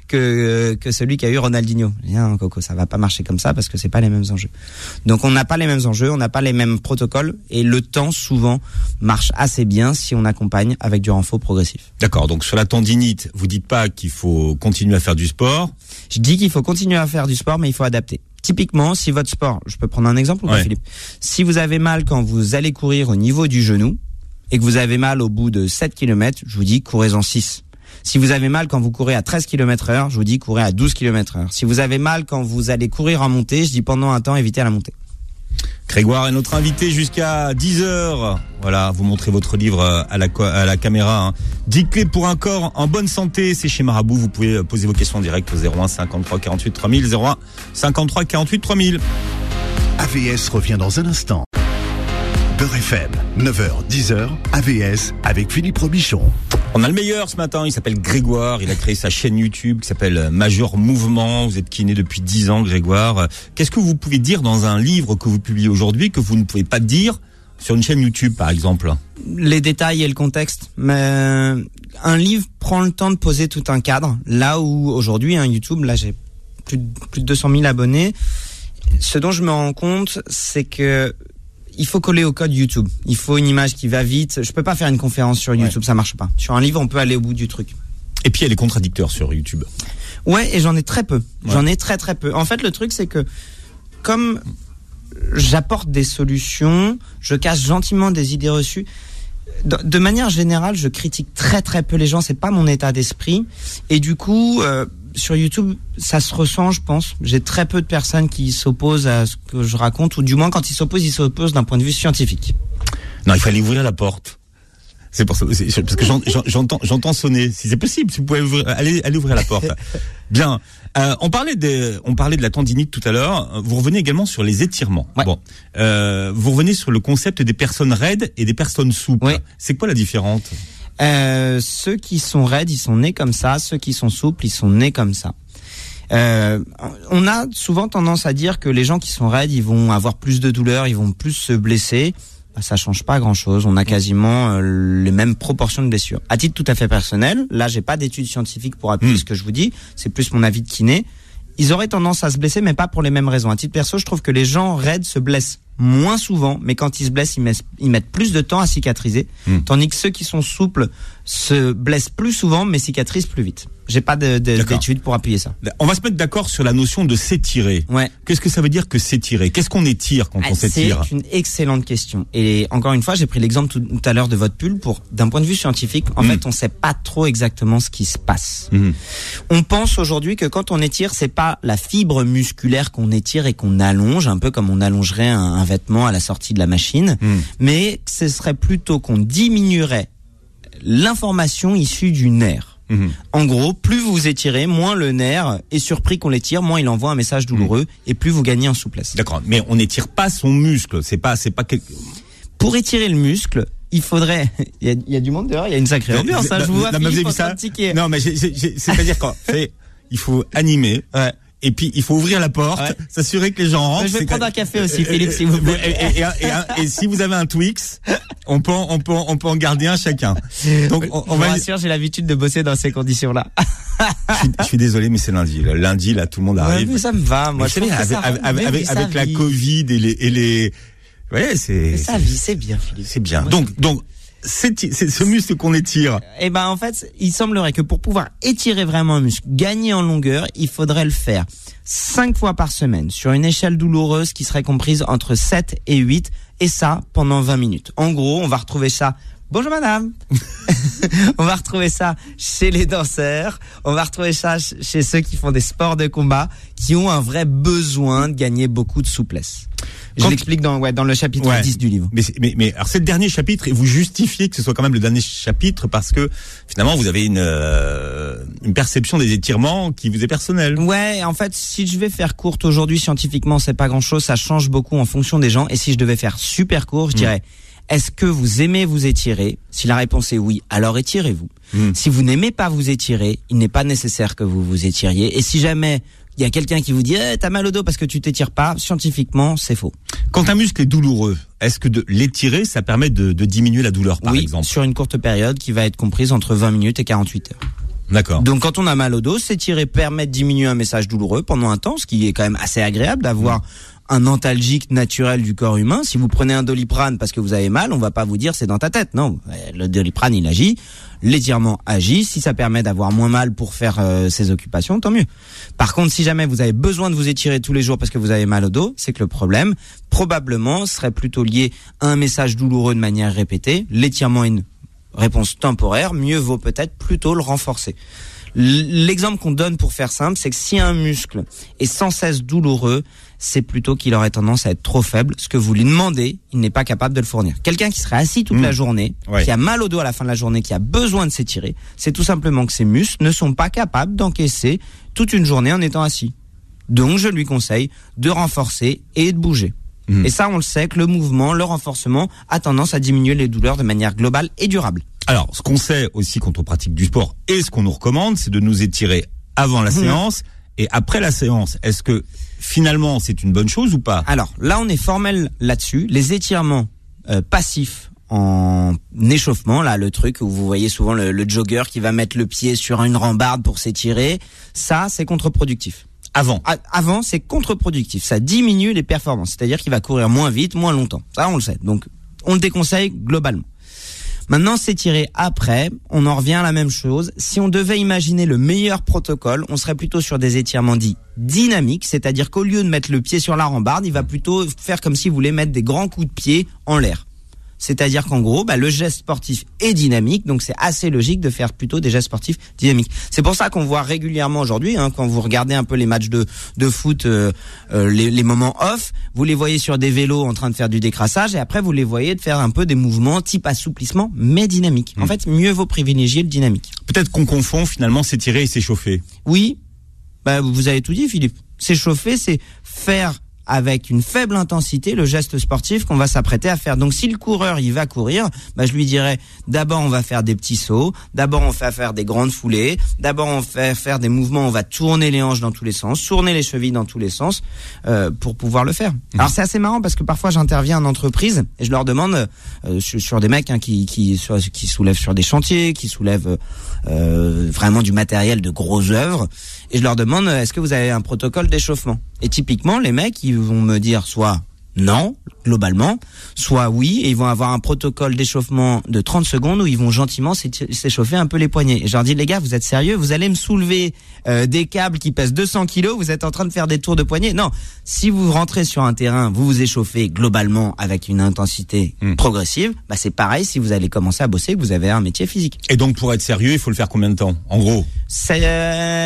que que celui qu'a eu Ronaldinho. Je dis non, Coco, ça va pas marcher comme ça parce que c'est pas les mêmes enjeux. Donc on n'a pas les mêmes enjeux, on n'a pas les mêmes protocoles et le temps souvent marche assez bien si on accompagne avec du renfort progressif. D'accord. Donc sur la tendinite, vous dites pas qu'il faut continuer à faire du sport. Je dis qu'il faut continuer à faire du sport, mais il faut adapter. Typiquement, si votre sport, je peux prendre un exemple ou pas, ouais. Philippe? Si vous avez mal quand vous allez courir au niveau du genou, et que vous avez mal au bout de sept kilomètres, je vous dis courez en six. Si vous avez mal quand vous courez à treize kilomètres heure, je vous dis courez à douze kilomètres heure. Si vous avez mal quand vous allez courir en montée, je dis pendant un temps évitez la montée. Grégoire est notre invité jusqu'à dix heures. Voilà, vous montrez votre livre à la, à la caméra. Hein. dix clés pour un corps en bonne santé, c'est chez Marabout. Vous pouvez poser vos questions en direct au zéro un cinquante-trois quarante-huit trois mille, zéro un cinquante-trois quarante-huit trois mille. A V S revient dans un instant. Beurre F M, neuf heures, dix heures, A V S avec Philippe Robichon. On a le meilleur ce matin, il s'appelle Grégoire, il a créé sa chaîne YouTube qui s'appelle Major Mouvement. Vous êtes kiné depuis dix ans, Grégoire. Qu'est-ce que vous pouvez dire dans un livre que vous publiez aujourd'hui que vous ne pouvez pas dire sur une chaîne YouTube, par exemple? Les détails et le contexte. Mais un livre prend le temps de poser tout un cadre. Là où aujourd'hui, hein, YouTube, là j'ai plus de, plus de deux cent mille abonnés. Ce dont je me rends compte, c'est que il faut coller au code YouTube. Il faut une image qui va vite. Je peux pas faire une conférence sur YouTube, ouais. Ça marche pas. Sur un livre, on peut aller au bout du truc. Et puis il y a les contradicteurs sur YouTube. Ouais, et j'en ai très peu. Ouais. J'en ai très très peu. En fait, le truc c'est que comme j'apporte des solutions, je casse gentiment des idées reçues. De, de manière générale, je critique très très peu les gens. C'est pas mon état d'esprit. Et du coup, euh, sur YouTube, ça se ressent, je pense. J'ai très peu de personnes qui s'opposent à ce que je raconte, ou du moins quand ils s'opposent, ils s'opposent d'un point de vue scientifique. Non, il fallait ouvrir la porte. C'est pour ça, c'est, parce que j'entends, j'entends sonner. Si c'est possible, si vous pouvez ouvrir, allez, allez ouvrir la porte. Bien. Euh, on parlait de, on parlait de la tendinite tout à l'heure. Vous revenez également sur les étirements. Ouais. Bon, euh, vous revenez sur le concept des personnes raides et des personnes souples. Ouais. C'est quoi la différence? Euh, ceux qui sont raides, ils sont nés comme ça. Ceux qui sont souples, ils sont nés comme ça. Euh, on a souvent tendance à dire que les gens qui sont raides, ils vont avoir plus de douleurs, ils vont plus se blesser. Bah, ça change pas grand-chose. On a quasiment euh, les mêmes proportions de blessures. À titre tout à fait personnel, là, j'ai pas d'études scientifiques pour appuyer mmh. ce que je vous dis. C'est plus mon avis de kiné. Ils auraient tendance à se blesser, mais pas pour les mêmes raisons. À titre perso, je trouve que les gens raides se blessent moins souvent, mais quand ils se blessent, ils mettent, ils mettent plus de temps à cicatriser. Mmh. Tandis que ceux qui sont souples se blessent plus souvent, mais cicatrisent plus vite. J'ai pas de, de, d'études pour appuyer ça. On va se mettre d'accord sur la notion de s'étirer. Ouais. Qu'est-ce que ça veut dire que s'étirer? Qu'est-ce qu'on étire quand ah, on s'étire? C'est une excellente question. Et encore une fois, j'ai pris l'exemple tout, tout à l'heure de votre pull pour, d'un point de vue scientifique, en mmh. fait, on sait pas trop exactement ce qui se passe. Mmh. On pense aujourd'hui que quand on étire, c'est pas la fibre musculaire qu'on étire et qu'on allonge, un peu comme on allongerait un, un vêtement à la sortie de la machine, mmh. mais ce serait plutôt qu'on diminuerait l'information issue du nerf. Mmh. En gros, plus vous étirez, moins le nerf est surpris qu'on l'étire, moins il envoie un message douloureux, mmh. et plus vous gagnez en souplesse. D'accord, mais on n'étire pas son muscle, c'est pas, c'est pas quelque... Pour étirer le muscle, il faudrait, il y a, il y a du monde dehors, il y a une sacrée ambiance, hein, je vous vois, non, Philippe, vous avez vu ça? Non, mais j'ai, j'ai, j'ai, c'est-à-dire quoi, c'est, il faut animer, ouais. Et puis, il faut ouvrir la porte, ouais. S'assurer que les gens rentrent. Je vais prendre quand... un café aussi, Philippe, s'il vous plaît. Et, et, et, et, et si vous avez un Twix, on peut, on peut, on peut en garder un chacun. Donc, on, on je va... vous rassure, j'ai l'habitude de bosser dans ces conditions-là. je, suis, je suis désolé, mais c'est lundi. Le lundi, là, tout le monde arrive. Ouais, mais ça me va, moi. Je sais, avec, avec, avec, avec, avec la Covid et les, et les, ouais, c'est. C'est sa vie, c'est bien, Philippe. C'est bien. Moi, donc, c'est... donc, C'est, c'est ce muscle qu'on étire. Eh ben en fait, il semblerait que pour pouvoir étirer vraiment un muscle, gagner en longueur, il faudrait le faire cinq fois par semaine sur une échelle douloureuse qui serait comprise entre sept et huit, et ça pendant vingt minutes. En gros, on va retrouver ça. Bonjour madame. On va retrouver ça chez les danseurs, on va retrouver ça chez ceux qui font des sports de combat, qui ont un vrai besoin de gagner beaucoup de souplesse. Je Quand l'explique dans, ouais, dans le chapitre ouais, dix du livre. Mais, mais, mais, alors c'est le dernier chapitre, et vous justifiez que ce soit quand même le dernier chapitre parce que, finalement, vous avez une, euh, une perception des étirements qui vous est personnelle. Ouais, en fait, si je vais faire courte aujourd'hui, scientifiquement, c'est pas grand chose, ça change beaucoup en fonction des gens, et si je devais faire super court, je mmh. dirais, est-ce que vous aimez vous étirer? Si la réponse est oui, alors étirez-vous. Mmh. Si vous n'aimez pas vous étirer, il n'est pas nécessaire que vous vous étiriez, et si jamais il y a quelqu'un qui vous dit eh, t'as mal au dos parce que tu t'étires pas, scientifiquement c'est faux. Quand un muscle est douloureux, est-ce que de l'étirer ça permet de, de diminuer la douleur par oui, exemple? Sur une courte période qui va être comprise entre vingt minutes et quarante-huit heures. D'accord. Donc quand on a mal au dos, s'étirer permet de diminuer un message douloureux pendant un temps, ce qui est quand même assez agréable d'avoir mmh. un antalgique naturel du corps humain. Si vous prenez un Doliprane parce que vous avez mal, on va pas vous dire c'est dans ta tête. Non, le Doliprane il agit, l'étirement agit. Si ça permet d'avoir moins mal pour faire euh, ses occupations, tant mieux. Par contre, si jamais vous avez besoin de vous étirer tous les jours parce que vous avez mal au dos, c'est que le problème probablement serait plutôt lié à un message douloureux de manière répétée. L'étirement est une réponse temporaire, mieux vaut peut-être plutôt le renforcer. L'exemple qu'on donne pour faire simple, c'est que si un muscle est sans cesse douloureux, c'est plutôt qu'il aurait tendance à être trop faible. Ce que vous lui demandez, il n'est pas capable de le fournir. Quelqu'un qui serait assis toute mmh. la journée, ouais. qui a mal au dos à la fin de la journée, qui a besoin de s'étirer, c'est tout simplement que ses muscles ne sont pas capables d'encaisser toute une journée en étant assis. Donc je lui conseille de renforcer et de bouger. Mmh. Et ça, on le sait que le mouvement, le renforcement a tendance à diminuer les douleurs de manière globale et durable. Alors, ce qu'on sait aussi quand on pratique du sport et ce qu'on nous recommande, c'est de nous étirer avant la mmh. séance et après la séance. Est-ce que finalement c'est une bonne chose ou pas? Alors là, on est formel là-dessus. Les étirements euh, passifs en échauffement, là, le truc où vous voyez souvent le, le jogger qui va mettre le pied sur une rambarde pour s'étirer, ça, c'est contre-productif. Avant. A- avant, c'est contre-productif. Ça diminue les performances. C'est-à-dire qu'il va courir moins vite, moins longtemps. Ça, on le sait. Donc, on le déconseille globalement. Maintenant, s'étirer après, on en revient à la même chose. Si on devait imaginer le meilleur protocole, on serait plutôt sur des étirements dits dynamiques, c'est-à-dire qu'au lieu de mettre le pied sur la rambarde, il va plutôt faire comme s'il voulait mettre des grands coups de pied en l'air. C'est-à-dire qu'en gros, bah, le geste sportif est dynamique, donc c'est assez logique de faire plutôt des gestes sportifs dynamiques. C'est pour ça qu'on voit régulièrement aujourd'hui, hein, quand vous regardez un peu les matchs de, de foot, euh, euh, les, les moments off, vous les voyez sur des vélos en train de faire du décrassage, et après vous les voyez de faire un peu des mouvements type assouplissement, mais dynamique. Mmh. En fait, mieux vaut privilégier le dynamique. Peut-être qu'on confond finalement s'étirer et s'échauffer. Oui, bah, vous avez tout dit, Philippe. S'échauffer, c'est faire avec une faible intensité le geste sportif qu'on va s'apprêter à faire. Donc si le coureur il va courir, bah je lui dirais d'abord on va faire des petits sauts, d'abord on fait faire des grandes foulées, d'abord on fait faire des mouvements, on va tourner les hanches dans tous les sens, tourner les chevilles dans tous les sens euh, pour pouvoir le faire. Mmh. Alors c'est assez marrant parce que parfois j'interviens en entreprise et je leur demande euh, sur, sur des mecs hein, qui qui sur, qui soulèvent sur des chantiers, qui soulèvent euh, vraiment du matériel de grosses œuvres et je leur demande est-ce que vous avez un protocole d'échauffement? Et typiquement, les mecs, ils vont me dire soit non, globalement, soit oui, et ils vont avoir un protocole d'échauffement de trente secondes où ils vont gentiment s'échauffer un peu les poignets. Et je leur dis, les gars, vous êtes sérieux? Vous allez me soulever euh, des câbles qui pèsent deux cents kilos, vous êtes en train de faire des tours de poignets? Non, si vous rentrez sur un terrain, vous vous échauffez globalement avec une intensité mmh. progressive, bah c'est pareil si vous allez commencer à bosser, que vous avez un métier physique. Et donc, pour être sérieux, il faut le faire combien de temps, en gros? C'est euh,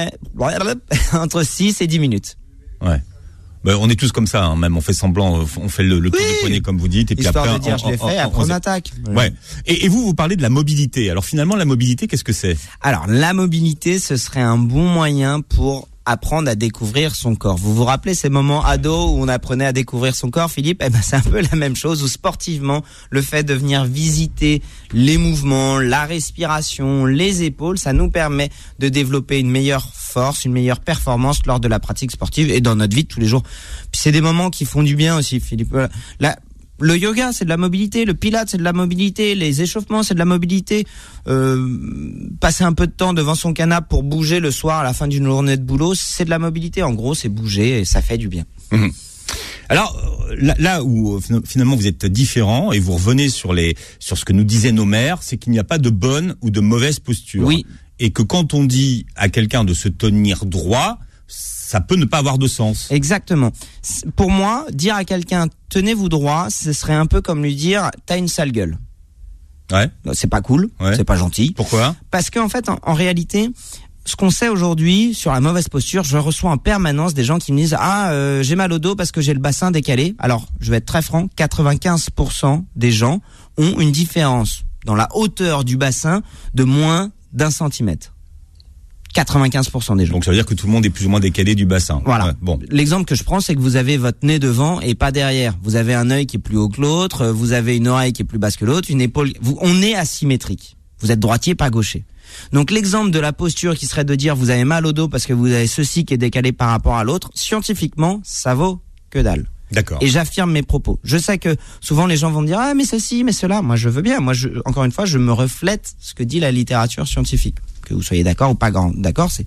entre six et dix minutes. Ouais. Ben, on est tous comme ça, hein, même on fait semblant, on fait le, le tour oui. de poignet comme vous dites, et puis histoire après, de dire, on, je l'ai on, fait, on, après on, on attaque. Ouais. Et, et vous, vous parlez de la mobilité. Alors finalement, la mobilité, qu'est-ce que c'est? Alors la mobilité, ce serait un bon moyen pour apprendre à découvrir son corps. Vous vous rappelez ces moments ados où on apprenait à découvrir son corps, Philippe? Eh ben c'est un peu la même chose où sportivement, le fait de venir visiter les mouvements, la respiration, les épaules, ça nous permet de développer une meilleure force, une meilleure performance lors de la pratique sportive et dans notre vie de tous les jours. Puis c'est des moments qui font du bien aussi, Philippe. Là, le yoga, c'est de la mobilité. Le pilates, c'est de la mobilité. Les échauffements, c'est de la mobilité. Euh, passer un peu de temps devant son canapé pour bouger le soir à la fin d'une journée de boulot, c'est de la mobilité. En gros, c'est bouger et ça fait du bien. Mmh. Alors là, là où finalement vous êtes différent et vous revenez sur les sur ce que nous disaient nos mères, c'est qu'il n'y a pas de bonne ou de mauvaise posture. Oui. Et que quand on dit à quelqu'un de se tenir droit, ça peut ne pas avoir de sens. Exactement. Pour moi, dire à quelqu'un « tenez-vous droit », ce serait un peu comme lui dire « t'as une sale gueule ». Ouais. C'est pas cool, ouais. C'est pas gentil. Pourquoi? Parce qu'en fait, en, en réalité, ce qu'on sait aujourd'hui sur la mauvaise posture, je reçois en permanence des gens qui me disent « Ah, euh, j'ai mal au dos parce que j'ai le bassin décalé ». Alors, je vais être très franc, quatre-vingt-quinze pour cent des gens ont une différence dans la hauteur du bassin de moins d'un centimètre. quatre-vingt-quinze pour cent des gens. Donc ça veut dire que tout le monde est plus ou moins décalé du bassin. Voilà. Ouais, bon. L'exemple que je prends, c'est que vous avez votre nez devant et pas derrière. Vous avez un œil qui est plus haut que l'autre, vous avez une oreille qui est plus basse que l'autre, une épaule. Vous, on est asymétrique. Vous êtes droitier, pas gaucher. Donc l'exemple de la posture qui serait de dire vous avez mal au dos parce que vous avez ceci qui est décalé par rapport à l'autre, scientifiquement, ça vaut que dalle. D'accord. Et j'affirme mes propos. Je sais que souvent les gens vont me dire ah mais ceci, mais cela. Moi je veux bien. Moi je, encore une fois, je me reflète ce que dit la littérature scientifique. Que vous soyez d'accord ou pas d'accord, c'est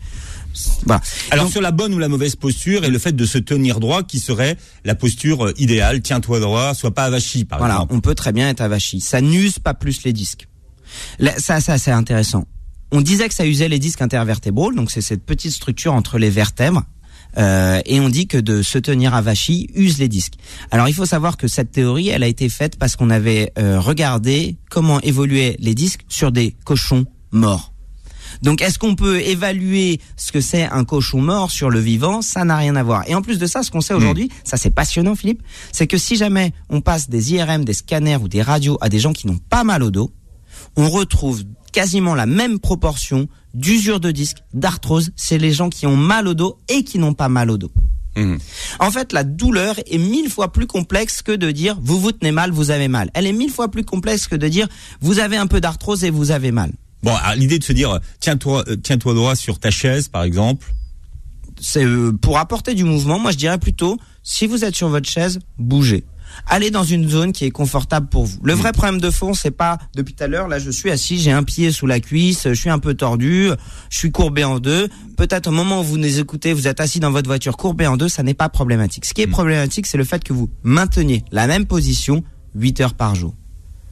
Voilà. Alors Donc, sur la bonne ou la mauvaise posture et le fait de se tenir droit, qui serait la posture euh, idéale, tiens-toi droit, sois pas avachi par voilà, exemple. on peut très bien être avachi. Ça n'use pas plus les disques. Là, ça, ça, c'est intéressant. On disait que ça usait les disques intervertébraux, donc c'est cette petite structure entre les vertèbres. Euh, et on dit que de se tenir avachi use les disques. Alors il faut savoir que cette théorie, elle a été faite parce qu'on avait euh, regardé comment évoluaient les disques sur des cochons morts. Donc est-ce qu'on peut évaluer ce que c'est un cochon mort sur le vivant? Ça n'a rien à voir. Et en plus de ça, ce qu'on sait aujourd'hui, mmh. ça c'est passionnant Philippe, c'est que si jamais on passe des I R M, des scanners ou des radios à des gens qui n'ont pas mal au dos, on retrouve quasiment la même proportion d'usure de disque, d'arthrose, c'est les gens qui ont mal au dos et qui n'ont pas mal au dos. Mmh. En fait, la douleur est mille fois plus complexe que de dire vous vous tenez mal, vous avez mal. Elle est mille fois plus complexe que de dire vous avez un peu d'arthrose et vous avez mal. Bon, alors, l'idée de se dire tiens-toi, euh, tiens-toi droit sur ta chaise, par exemple. C'est euh, pour apporter du mouvement. Moi, je dirais plutôt si vous êtes sur votre chaise, bougez. Allez dans une zone qui est confortable pour vous. Le vrai problème de fond, c'est pas depuis tout à l'heure, là je suis assis, j'ai un pied sous la cuisse, je suis un peu tordu, je suis courbé en deux. Peut-être au moment où vous nous écoutez, vous êtes assis dans votre voiture courbé en deux, ça n'est pas problématique. Ce qui est problématique, c'est le fait que vous mainteniez la même position huit heures par jour.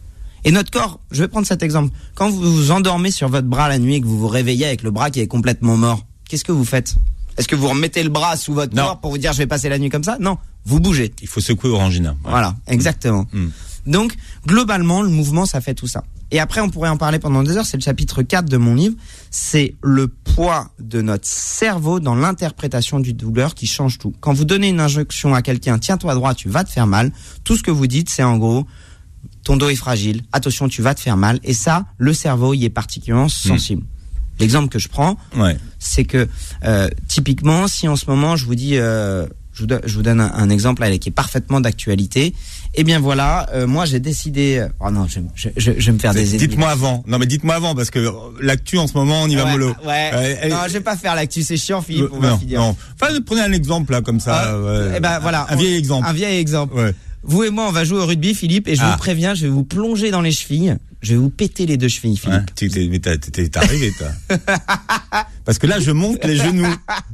Et notre corps, je vais prendre cet exemple, quand vous vous endormez sur votre bras la nuit et que vous vous réveillez avec le bras qui est complètement mort, qu'est-ce que vous faites ? Est-ce que vous remettez le bras sous votre non. corps pour vous dire je vais passer la nuit comme ça ? Non, vous bougez. Il faut secouer Orangina. Ouais. Voilà, exactement. Mmh. Donc, globalement, le mouvement, ça fait tout ça. Et après, on pourrait en parler pendant des heures, c'est le chapitre quatre de mon livre, c'est le poids de notre cerveau dans l'interprétation du douleur qui change tout. Quand vous donnez une injonction à quelqu'un, tiens-toi droit, tu vas te faire mal, tout ce que vous dites, c'est en gros, ton dos est fragile, attention, tu vas te faire mal, et ça, le cerveau y est particulièrement sensible. Mmh. L'exemple que je prends, ouais. c'est que euh, typiquement, si en ce moment je vous dis, euh, je, vous do- je vous donne un, un exemple là, qui est parfaitement d'actualité. Eh bien voilà, euh, moi j'ai décidé. Oh non, je, je, je, je vais me faire des. Dites-moi avant. Non mais dites-moi avant parce que l'actu en ce moment, on y va ouais, mollo. Ouais. Euh, elle... Non, je vais pas faire l'actu, c'est chiant, Philippe. On non, va finir. Non. Enfin, prenez un exemple là comme ça. Euh, ouais. Eh ben voilà. Un vieil exemple. Un vieil exemple. Ouais. Vous et moi, on va jouer au rugby, Philippe, et je ah. vous préviens, je vais vous plonger dans les chevilles. Je vais vous péter les deux chevilles, Philippe. Ouais, t'es, t'es, t'es, t'es, t'es arrivé, toi. Parce que là, je monte les genoux.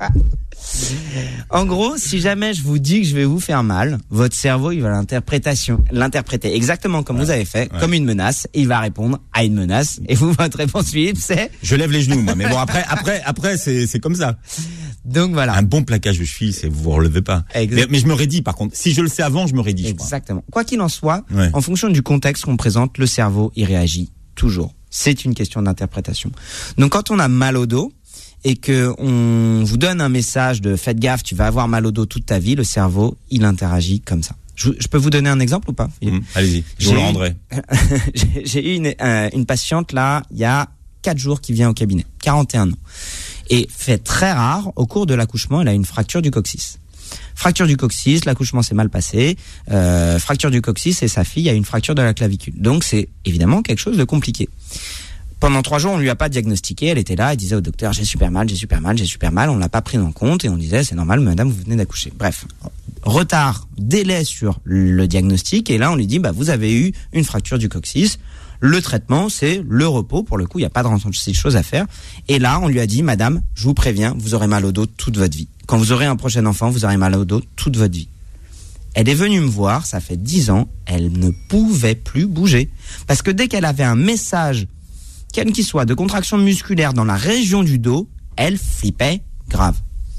En gros, si jamais je vous dis que je vais vous faire mal, votre cerveau, il va l'interprétation, l'interpréter exactement comme ouais, vous avez fait, ouais. comme une menace, et il va répondre à une menace. Et vous, votre réponse, Philippe, c'est... Je lève les genoux, moi. Mais bon, après, après, après, c'est, c'est comme ça. Donc voilà. Un bon plaquage de cheville, c'est vous vous relevez pas. Mais, mais je me raidis, par contre. Si je le sais avant, je me raidis. Exactement. Quoi qu'il en soit, ouais. en fonction du contexte qu'on présente, le cerveau, il réagit toujours. C'est une question d'interprétation. Donc quand on a mal au dos, et que on vous donne un message de faites gaffe, tu vas avoir mal au dos toute ta vie, le cerveau, il interagit comme ça. Je, je peux vous donner un exemple ou pas, mmh, allez-y, je vous le rendrai. j'ai, j'ai eu une, euh, une patiente là, il y a quatre jours qui vient au cabinet, quarante et un ans. Et fait très rare, au cours de l'accouchement, elle a une fracture du coccyx. Fracture du coccyx, l'accouchement s'est mal passé, euh, fracture du coccyx et sa fille a une fracture de la clavicule. Donc c'est évidemment quelque chose de compliqué. Pendant trois jours, on lui a pas diagnostiqué. Elle était là, elle disait au docteur j'ai super mal, j'ai super mal, j'ai super mal. On l'a pas pris en compte et on disait c'est normal, madame, vous venez d'accoucher. Bref, retard, délai sur le diagnostic et là on lui dit bah vous avez eu une fracture du coccyx. Le traitement, c'est le repos. Pour le coup, il n'y a pas de choses à faire. Et là, on lui a dit, madame, je vous préviens, vous aurez mal au dos toute votre vie. Quand vous aurez un prochain enfant, vous aurez mal au dos toute votre vie. Elle est venue me voir, ça fait dix ans, elle ne pouvait plus bouger. Parce que dès qu'elle avait un message, quel qu'il soit, de contraction musculaire dans la région du dos, elle flippait grave.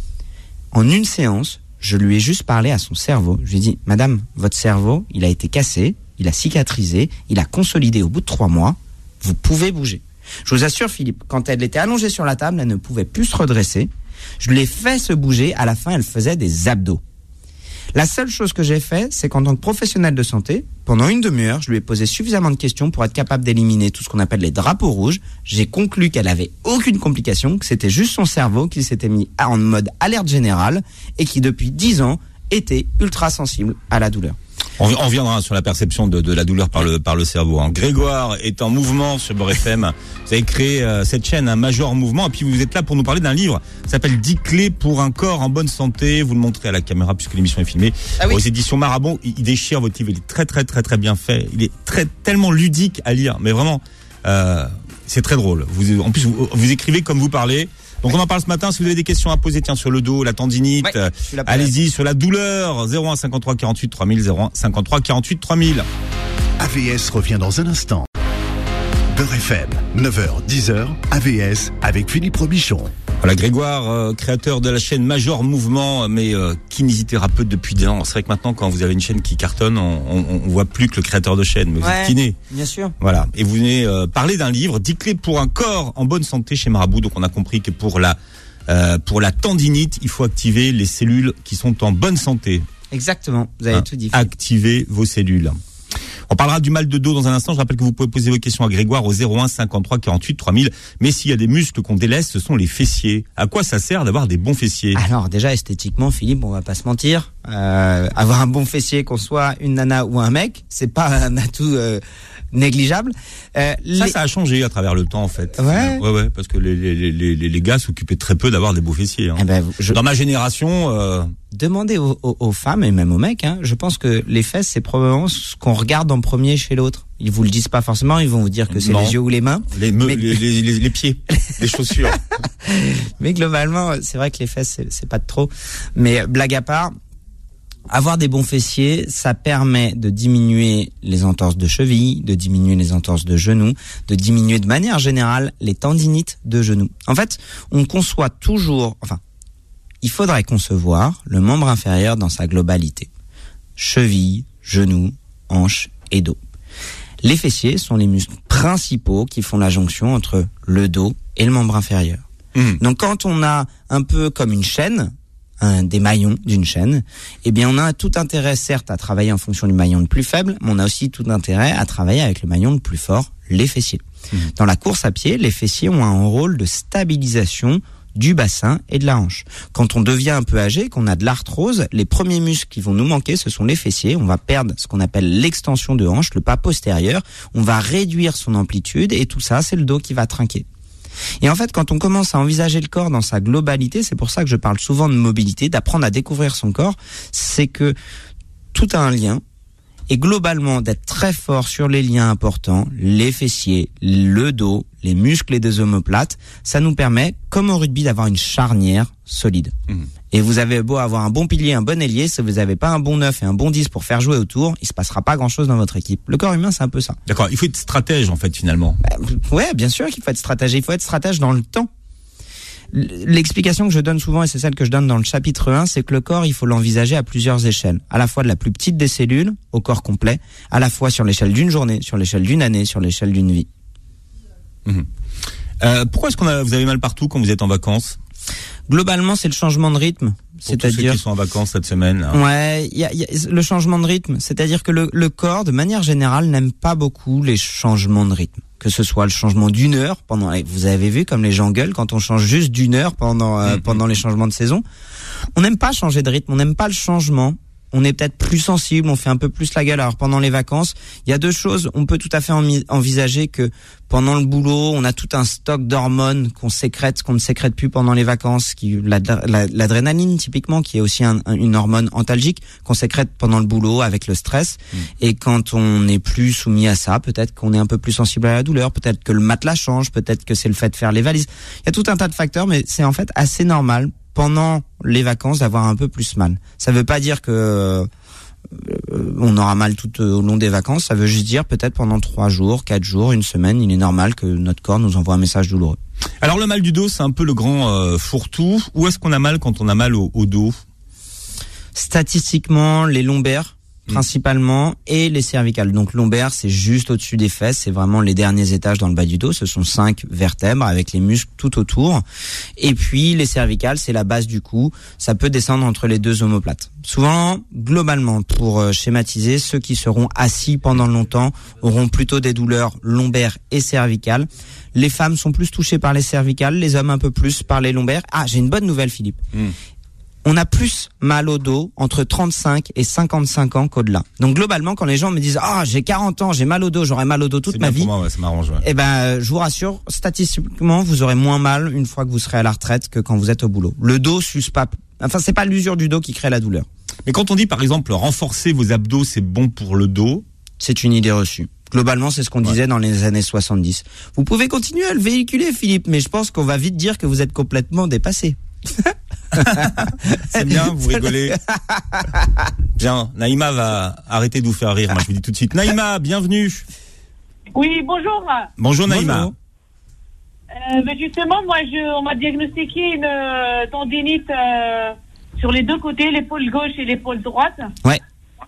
En une séance, je lui ai juste parlé à son cerveau. Je lui ai dit, madame, votre cerveau, il a été cassé. Il a cicatrisé, il a consolidé au bout de trois mois, vous pouvez bouger. Je vous assure, Philippe, quand elle était allongée sur la table, elle ne pouvait plus se redresser. Je l'ai fait se bouger, à la fin, elle faisait des abdos. La seule chose que j'ai fait, c'est qu'en tant que professionnel de santé, pendant une demi-heure, je lui ai posé suffisamment de questions pour être capable d'éliminer tout ce qu'on appelle les drapeaux rouges. J'ai conclu qu'elle avait aucune complication, que c'était juste son cerveau qui s'était mis en mode alerte générale et qui, depuis dix ans, était ultra sensible à la douleur. On, on reviendra sur la perception de, de la douleur par le par le cerveau. Hein. Grégoire est en mouvement sur Beurre F M. Vous avez créé euh, cette chaîne, un Major Mouvement, et puis vous êtes là pour nous parler d'un livre qui s'appelle dix clés pour un corps en bonne santé. Vous le montrez à la caméra puisque l'émission est filmée. Ah oui. Aux éditions Marabon, il, il déchire votre livre. Il est très très très très bien fait. Il est très tellement ludique à lire, mais vraiment, euh, c'est très drôle. Vous, en plus, vous, vous écrivez comme vous parlez. Donc on en parle ce matin. Si vous avez des questions à poser, tiens, sur le dos, la tendinite, ouais, allez-y, sur la douleur, zéro un cinquante-trois quarante-huit trois mille, zéro un cinquante-trois quarante-huit trois mille. A V S revient dans un instant. Beurre F M, neuf heures dix heures, A V S avec Philippe Robichon. Voilà, Grégoire, euh, créateur de la chaîne Major Mouvement, mais euh, kinésithérapeute depuis des ans. C'est vrai que maintenant, quand vous avez une chaîne qui cartonne, on, on, on voit plus que le créateur de chaîne, mais ouais, vous êtes kiné. Bien sûr. Voilà. Et vous venez euh, parler d'un livre, dix clés pour un corps en bonne santé chez Marabout. Donc on a compris que pour la euh, pour la tendinite, il faut activer les cellules qui sont en bonne santé. Exactement. Vous avez hein, tout dit. Activez vos cellules. On parlera du mal de dos dans un instant. Je rappelle que vous pouvez poser vos questions à Grégoire au zéro un cinquante-trois quarante-huit trois mille. Mais s'il y a des muscles qu'on délaisse, ce sont les fessiers. À quoi ça sert d'avoir des bons fessiers? Alors déjà esthétiquement, Philippe, on va pas se mentir. Euh, avoir un bon fessier, qu'on soit une nana ou un mec, c'est pas un atout euh, négligeable. Euh, ça, les... ça a changé à travers le temps en fait. Ouais. Ouais, ouais, parce que les les les les, les gars s'occupaient très peu d'avoir des beaux fessiers. Hein. Eh ben, je... Dans ma génération. Euh... Demandez aux, aux, aux femmes et même aux mecs. Hein, je pense que les fesses, c'est probablement ce qu'on regarde en premier chez l'autre. Ils vous le disent pas forcément. Ils vont vous dire que c'est non. les yeux ou les mains. Les me, mais... les, les, les, les pieds, les chaussures. Mais globalement, c'est vrai que les fesses, c'est, c'est pas de trop. Mais blague à part. Avoir des bons fessiers, ça permet de diminuer les entorses de cheville, de diminuer les entorses de genoux, de diminuer de manière générale les tendinites de genoux. En fait, on conçoit toujours, enfin, il faudrait concevoir le membre inférieur dans sa globalité. Cheville, genoux, hanches et dos. Les fessiers sont les muscles principaux qui font la jonction entre le dos et le membre inférieur. Mmh. Donc quand on a un peu comme une chaîne, un, des maillons d'une chaîne, eh bien on a tout intérêt certes à travailler en fonction du maillon le plus faible, mais on a aussi tout intérêt à travailler avec le maillon le plus fort, les fessiers. Mmh. Dans la course à pied, les fessiers ont un rôle de stabilisation du bassin et de la hanche. Quand on devient un peu âgé, qu'on a de l'arthrose, les premiers muscles qui vont nous manquer, ce sont les fessiers. On va perdre ce qu'on appelle l'extension de hanche, le pas postérieur. On va réduire son amplitude et tout ça, c'est le dos qui va trinquer. Et en fait, quand on commence à envisager le corps dans sa globalité, c'est pour ça que je parle souvent de mobilité, d'apprendre à découvrir son corps, c'est que tout a un lien. Et globalement, d'être très fort sur les liens importants, les fessiers, le dos, les muscles et des omoplates, ça nous permet, comme au rugby, d'avoir une charnière solide. Mmh. Et vous avez beau avoir un bon pilier, un bon ailier, si vous n'avez pas un bon neuf et un bon dix pour faire jouer autour, il se passera pas grand-chose dans votre équipe. Le corps humain, c'est un peu ça. D'accord, il faut être stratège en fait finalement. Bah, ouais, bien sûr qu'il faut être stratège. Il faut être stratège dans le temps. L'explication que je donne souvent, et c'est celle que je donne dans le chapitre un, c'est que le corps, il faut l'envisager à plusieurs échelles. À la fois de la plus petite des cellules au corps complet, à la fois sur l'échelle d'une journée, sur l'échelle d'une année, sur l'échelle d'une vie. Mmh. Euh, pourquoi est-ce qu'on a, vous avez mal partout quand vous êtes en vacances ? Globalement, c'est le changement de rythme. Pour c'est-à-dire tous ceux qui sont en vacances cette semaine. Hein. Ouais, il y a, y a le changement de rythme, c'est-à-dire que le, le corps, de manière générale, n'aime pas beaucoup les changements de rythme. Que ce soit le changement d'une heure pendant, vous avez vu comme les gens gueulent quand on change juste d'une heure pendant euh, mmh. pendant les changements de saison. On n'aime pas changer de rythme, on n'aime pas le changement. On est peut-être plus sensible, on fait un peu plus la gueule. Alors pendant les vacances, il y a deux choses. On peut tout à fait envisager que pendant le boulot, on a tout un stock d'hormones qu'on sécrète, qu'on ne sécrète plus pendant les vacances. Qui, la, la, l'adrénaline typiquement, qui est aussi un, une hormone antalgique qu'on sécrète pendant le boulot avec le stress. Mmh. Et quand on n'est plus soumis à ça, peut-être qu'on est un peu plus sensible à la douleur, peut-être que le matelas change, peut-être que c'est le fait de faire les valises. Il y a tout un tas de facteurs, mais c'est en fait assez normal pendant les vacances d'avoir un peu plus mal. Ça veut pas dire que euh, on aura mal tout au long des vacances, ça veut juste dire peut-être pendant trois jours, quatre jours, une semaine, il est normal que notre corps nous envoie un message douloureux. Alors le mal du dos, c'est un peu le grand euh, fourre-tout. Où est-ce qu'on a mal quand on a mal au, au dos ? Statistiquement, les lombaires principalement, et les cervicales. Donc lombaire, c'est juste au-dessus des fesses, c'est vraiment les derniers étages dans le bas du dos, ce sont cinq vertèbres avec les muscles tout autour. Et puis les cervicales, c'est la base du cou, ça peut descendre entre les deux omoplates. Souvent, globalement, pour euh, schématiser, ceux qui seront assis pendant longtemps auront plutôt des douleurs lombaires et cervicales. Les femmes sont plus touchées par les cervicales, les hommes un peu plus par les lombaires. Ah, j'ai une bonne nouvelle, Philippe. Mmh. On a plus mal au dos entre trente-cinq et cinquante-cinq ans qu'au-delà. Donc globalement, quand les gens me disent « Ah, j'ai quarante ans, j'ai mal au dos, j'aurai mal au dos toute c'est ma vie. » Moi, ouais, ça m'arrange. Ouais. Eh ben, je vous rassure, statistiquement, vous aurez moins mal une fois que vous serez à la retraite que quand vous êtes au boulot. Le dos s'use pas. Enfin, c'est pas l'usure du dos qui crée la douleur. Mais quand on dit, par exemple, renforcer vos abdos, c'est bon pour le dos. C'est une idée reçue. Globalement, c'est ce qu'on Ouais. disait dans les années soixante-dix. Vous pouvez continuer à le véhiculer, Philippe, mais je pense qu'on va vite dire que vous êtes complètement dépassé. C'est bien, vous rigolez. Bien, Naïma va arrêter de vous faire rire, moi je vous dis tout de suite. Naïma, bienvenue. Oui, bonjour. Bonjour Naïma. Bonjour. Euh, mais justement, moi, je, on m'a diagnostiqué une euh, tendinite euh, sur les deux côtés, l'épaule gauche et l'épaule droite. Ouais.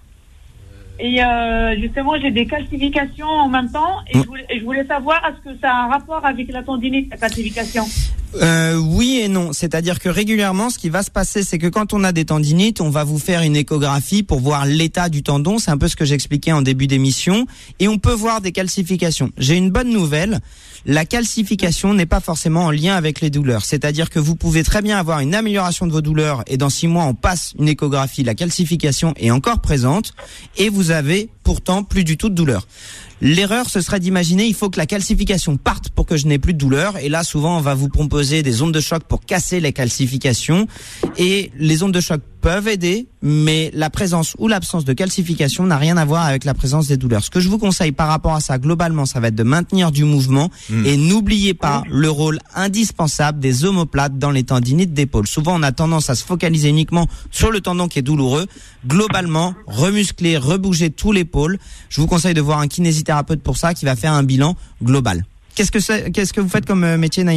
Et euh, justement, j'ai des calcifications en même temps. Et Mm. je, voulais, je voulais savoir, est-ce que ça a un rapport avec la tendinite, la calcification? Euh, oui et non. C'est-à-dire que régulièrement, ce qui va se passer, c'est que quand on a des tendinites, on va vous faire une échographie pour voir l'état du tendon. C'est un peu ce que j'expliquais en début d'émission. Et on peut voir des calcifications. J'ai une bonne nouvelle. La calcification n'est pas forcément en lien avec les douleurs. C'est-à-dire que vous pouvez très bien avoir une amélioration de vos douleurs et dans six mois, on passe une échographie, la calcification est encore présente et vous avez pourtant plus du tout de douleur. L'erreur, ce serait d'imaginer, il faut que la calcification parte pour que je n'ai plus de douleur. Et là, souvent, on va vous proposer des ondes de choc pour casser les calcifications. Et les ondes de choc peuvent aider, mais la présence ou l'absence de calcification n'a rien à voir avec la présence des douleurs. Ce que je vous conseille par rapport à ça, globalement, ça va être de maintenir du mouvement. Mmh. Et n'oubliez pas le rôle indispensable des omoplates dans les tendinites d'épaule. Souvent, on a tendance à se focaliser uniquement sur le tendon qui est douloureux. Globalement, remuscler, rebouger tout l'épaule. Je vous conseille de voir un kinésithérapeute pour ça qui va faire un bilan global. Qu'est-ce que c'est, qu'est-ce que vous faites comme métier, Naïma ?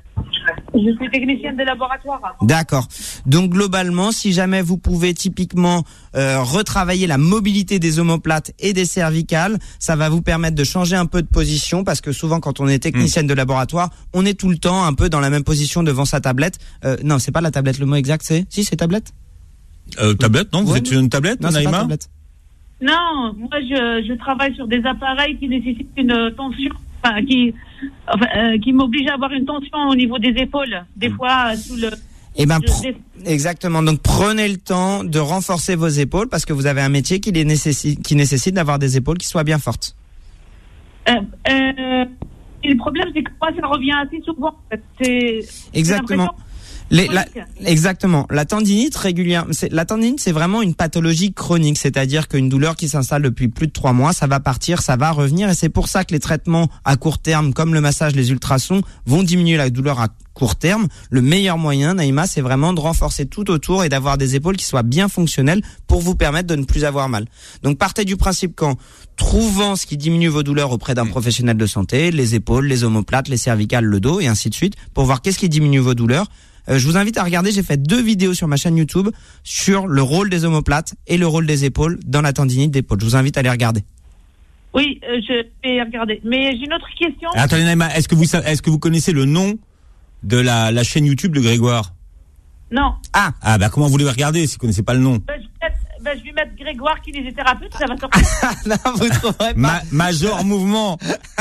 Je suis technicienne de laboratoire. D'accord. Donc globalement, si jamais vous pouvez typiquement euh, retravailler la mobilité des omoplates et des cervicales, ça va vous permettre de changer un peu de position parce que souvent quand on est technicienne mmh. de laboratoire, on est tout le temps un peu dans la même position devant sa tablette. Euh, non, c'est pas la tablette, le mot exact c'est Si, c'est tablette euh, Tablette, non, vous ouais, êtes sur une tablette, non, Naïma ? C'est pas tablette. Non, moi je, je travaille sur des appareils qui nécessitent une tension, enfin qui, enfin, euh, qui m'obligent à avoir une tension au niveau des épaules. Des fois euh, sous le. Eh ben, je, pr- des... exactement. Donc prenez le temps de renforcer vos épaules parce que vous avez un métier qui les nécessite, qui nécessite d'avoir des épaules qui soient bien fortes. Euh, euh, et le problème c'est que moi ça revient assez souvent. En fait. C'est. Exactement. Les, la, exactement. La tendinite régulière, c'est, la tendinite, c'est vraiment une pathologie chronique, c'est-à-dire qu'une douleur qui s'installe depuis plus de trois mois, ça va partir, ça va revenir, et c'est pour ça que les traitements à court terme, comme le massage, les ultrasons, vont diminuer la douleur à court terme. Le meilleur moyen, Naïma, c'est vraiment de renforcer tout autour et d'avoir des épaules qui soient bien fonctionnelles pour vous permettre de ne plus avoir mal. Donc partez du principe qu'en trouvant ce qui diminue vos douleurs auprès d'un professionnel de santé, les épaules, les omoplates, les cervicales, le dos, et ainsi de suite, pour voir qu'est-ce qui diminue vos douleurs. Euh, je vous invite à regarder, j'ai fait deux vidéos sur ma chaîne YouTube sur le rôle des omoplates et le rôle des épaules dans la tendinite d'épaule. Je vous invite à les regarder. Oui, euh, je vais regarder. Mais j'ai une autre question. Attendez Naïma, est-ce que vous est-ce que vous connaissez le nom de la, la chaîne YouTube de Grégoire ? Non. Ah, ah bah comment vous voulez regarder si vous connaissez pas le nom ? Ben, je, vais mettre, ben, je vais mettre Grégoire kinésithérapeute, ça va sortir. Non, vous trouverez pas. Ma, major mouvement.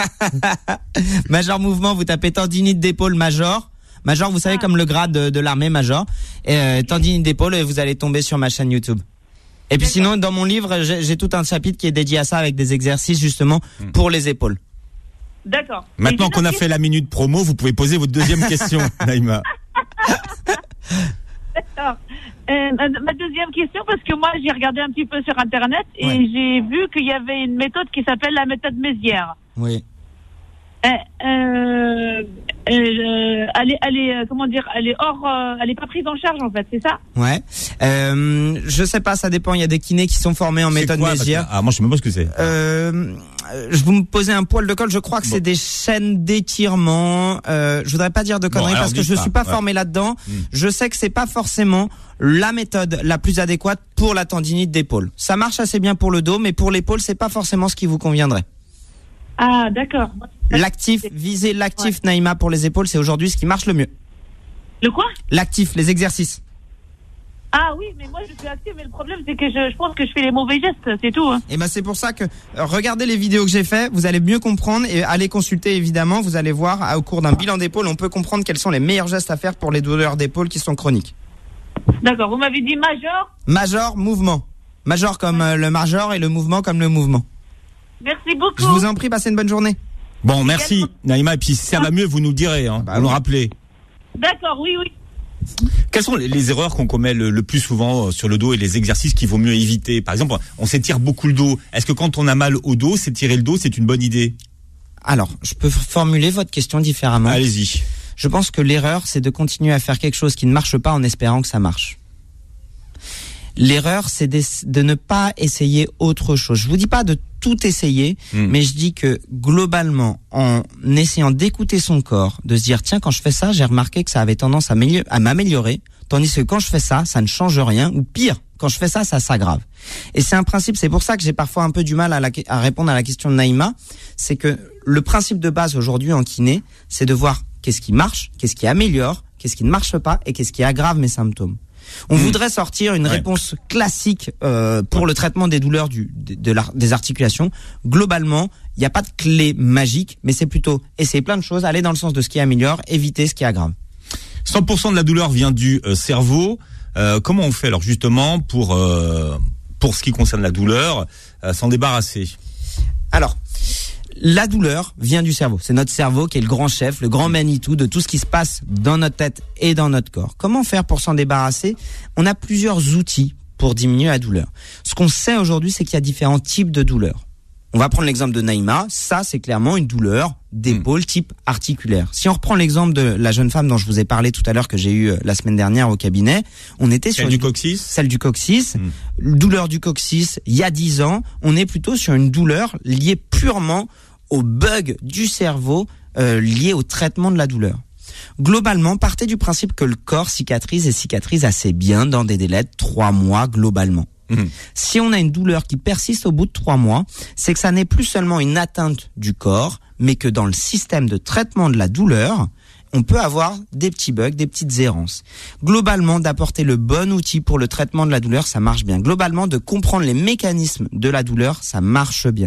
Major mouvement, vous tapez tendinite d'épaule major. Major, vous savez, ah. comme le grade de, de l'armée, major. Et, euh, tendinite d'épaule, et vous allez tomber sur ma chaîne YouTube. Et puis sinon, dans mon livre, j'ai, j'ai tout un chapitre qui est dédié à ça avec des exercices justement mmh. pour les épaules. D'accord. Maintenant qu'on a fait la minute promo, vous pouvez poser votre deuxième question, Naïma. D'accord. Euh, ma deuxième question, parce que moi j'ai regardé un petit peu sur Internet et ouais. j'ai vu qu'il y avait une méthode qui s'appelle la méthode Mézières. Oui. Euh, euh, euh, elle est, elle est, comment dire, elle est hors, euh, elle est pas prise en charge en fait, c'est ça ? Ouais. Euh, je sais pas, ça dépend. Il y a des kinés qui sont formés en c'est méthode quoi, Mézières. Que, ah, moi je sais même pas ce que c'est. Euh, je vous me posez un poil de colle. Je crois que bon. c'est des chaînes d'étirement. Euh, je voudrais pas dire de conneries bon, parce que je pas. suis pas ouais. formé là-dedans. Hmm. Je sais que c'est pas forcément la méthode la plus adéquate pour la tendinite d'épaule. Ça marche assez bien pour le dos, mais pour l'épaule, c'est pas forcément ce qui vous conviendrait. Ah, d'accord. L'actif, viser l'actif, ouais. Naïma, pour les épaules, c'est aujourd'hui ce qui marche le mieux. Le quoi ? L'actif, les exercices. Ah oui, mais moi je suis active, mais le problème c'est que je, je pense que je fais les mauvais gestes, c'est tout. Hein. Et ben c'est pour ça que euh, regardez les vidéos que j'ai fait, vous allez mieux comprendre et allez consulter évidemment, vous allez voir à, au cours d'un bilan d'épaule, on peut comprendre quels sont les meilleurs gestes à faire pour les douleurs d'épaule qui sont chroniques. D'accord, vous m'avez dit major ? Major, mouvement. Major comme euh, le major et le mouvement comme le mouvement. Merci beaucoup. Je vous en prie, passez une bonne journée. Bon, merci Naïma, et puis si ça va mieux, vous nous direz, hein, bah, vous oui. nous rappelez. D'accord, oui, oui. Quelles sont les, les erreurs qu'on commet le, le plus souvent sur le dos et les exercices qu'il vaut mieux éviter? Par exemple, on s'étire beaucoup le dos. Est-ce que quand on a mal au dos, s'étirer le dos, c'est une bonne idée? Alors, je peux formuler votre question différemment. Allez-y. Je pense que l'erreur, c'est de continuer à faire quelque chose qui ne marche pas en espérant que ça marche. L'erreur, c'est de, de ne pas essayer autre chose. Je vous dis pas de tout essayer, mmh. mais je dis que globalement, en essayant d'écouter son corps, de se dire tiens, quand je fais ça, j'ai remarqué que ça avait tendance à, à m'améliorer, tandis que quand je fais ça, ça ne change rien, ou pire, quand je fais ça, ça s'aggrave. Et c'est un principe, c'est pour ça que j'ai parfois un peu du mal à, la, à répondre à la question de Naïma, c'est que le principe de base aujourd'hui en kiné, c'est de voir qu'est-ce qui marche, qu'est-ce qui améliore, qu'est-ce qui ne marche pas et qu'est-ce qui aggrave mes symptômes. On mmh. voudrait sortir une ouais. réponse classique euh, pour ouais. le traitement des douleurs du, de, de la, des articulations. Globalement, il n'y a pas de clé magique, mais c'est plutôt essayer plein de choses, aller dans le sens de ce qui améliore, éviter ce qui aggrave. cent pour cent de la douleur vient du euh, cerveau. Euh, comment on fait alors justement pour euh, pour ce qui concerne la douleur, euh, s'en débarrasser? Alors, la douleur vient du cerveau. C'est notre cerveau qui est le grand chef, le grand Manitou de tout ce qui se passe dans notre tête et dans notre corps. Comment faire pour s'en débarrasser? On a plusieurs outils pour diminuer la douleur. Ce qu'on sait aujourd'hui, c'est qu'il y a différents types de douleurs. On va prendre l'exemple de Naïma. Ça, c'est clairement une douleur d'épaule mmh. type articulaire. Si on reprend l'exemple de la jeune femme dont je vous ai parlé tout à l'heure, que j'ai eu la semaine dernière au cabinet, on était celle sur du une... coccyx. Celle du coccyx. Mmh. Douleur du coccyx. Il y a dix ans, on est plutôt sur une douleur liée purement au bug du cerveau euh, lié au traitement de la douleur. Globalement, partez du principe que le corps cicatrise et cicatrise assez bien dans des délais de trois mois globalement. Mmh. Si on a une douleur qui persiste au bout de trois mois, c'est que ça n'est plus seulement une atteinte du corps, mais que dans le système de traitement de la douleur, on peut avoir des petits bugs, des petites errances. Globalement, d'apporter le bon outil pour le traitement de la douleur, ça marche bien. Globalement, de comprendre les mécanismes de la douleur, ça marche bien.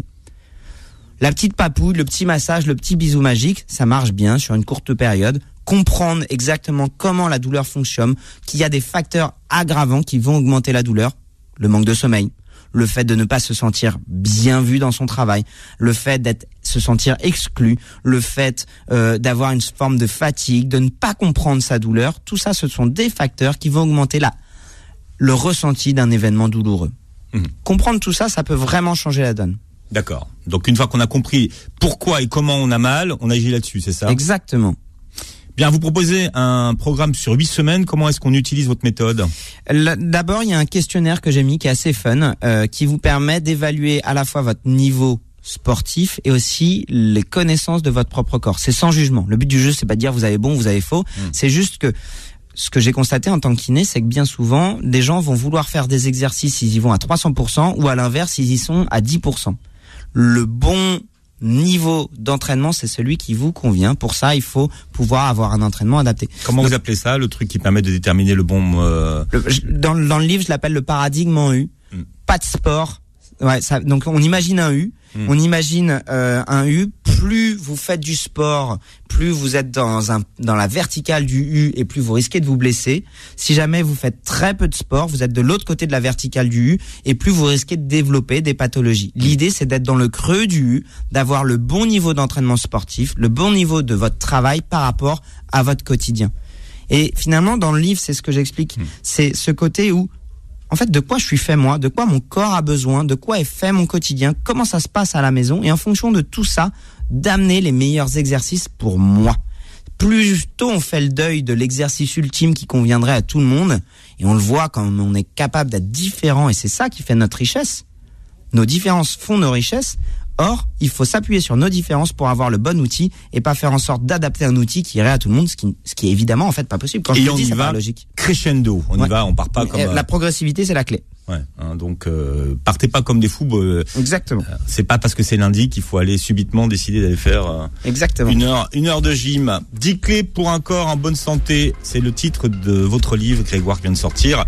La petite papouille, le petit massage, le petit bisou magique, ça marche bien sur une courte période. Comprendre exactement comment la douleur fonctionne, qu'il y a des facteurs aggravants qui vont augmenter la douleur. Le manque de sommeil, le fait de ne pas se sentir bien vu dans son travail, le fait d'être se sentir exclu, le fait euh, d'avoir une forme de fatigue, de ne pas comprendre sa douleur, tout ça, ce sont des facteurs qui vont augmenter la, le ressenti d'un événement douloureux. Mmh. Comprendre tout ça, ça peut vraiment changer la donne. D'accord. Donc une fois qu'on a compris pourquoi et comment on a mal, on agit là-dessus, c'est ça? Exactement. Bien, vous proposez un programme sur huit semaines. Comment est-ce qu'on utilise votre méthode? D'abord, il y a un questionnaire que j'ai mis qui est assez fun, euh, qui vous permet d'évaluer à la fois votre niveau sportif et aussi les connaissances de votre propre corps. C'est sans jugement. Le but du jeu, c'est pas de dire vous avez bon, vous avez faux. Mmh. C'est juste que ce que j'ai constaté en tant que kiné, c'est que bien souvent, des gens vont vouloir faire des exercices, ils y vont à trois cents pour cent, ou à l'inverse, ils y sont à dix pour cent. Le bon niveau d'entraînement, c'est celui qui vous convient. Pour ça, il faut pouvoir avoir un entraînement adapté. Comment Donc, vous appelez ça, le truc qui permet de déterminer le bon... Euh... Le, dans, dans le livre, je l'appelle le paradigme en U. Mm. Pas de sport. Ouais, ça, donc on imagine un U. Mm. On imagine euh, un U. Plus vous faites du sport, plus vous êtes dans un dans la verticale du U et plus vous risquez de vous blesser. Si jamais vous faites très peu de sport, vous êtes de l'autre côté de la verticale du U et plus vous risquez de développer des pathologies. L'idée, c'est d'être dans le creux du U, d'avoir le bon niveau d'entraînement sportif, le bon niveau de votre travail par rapport à votre quotidien. Et finalement, dans le livre, c'est ce que j'explique. Mmh. C'est ce côté où, en fait, de quoi je suis fait moi, de quoi mon corps a besoin, de quoi est fait mon quotidien, comment ça se passe à la maison, et en fonction de tout ça, d'amener les meilleurs exercices pour moi. Plus tôt on fait le deuil de l'exercice ultime qui conviendrait à tout le monde, et on le voit quand on est capable d'être différent, et c'est ça qui fait notre richesse. Nos différences font nos richesses. Or, il faut s'appuyer sur nos différences pour avoir le bon outil et pas faire en sorte d'adapter un outil qui irait à tout le monde, ce qui, ce qui est évidemment en fait pas possible. Quand je et le on dis, y ça va paraît logique. Crescendo, on ouais. y va, on part pas comme... La progressivité, c'est la clé. Ouais, hein, donc euh, partez pas comme des fous. Euh, Exactement. Euh, c'est pas parce que c'est lundi qu'il faut aller subitement décider d'aller faire euh, Exactement. une heure, une heure de gym. dix clés pour un corps en bonne santé, c'est le titre de votre livre, Grégoire, qui vient de sortir.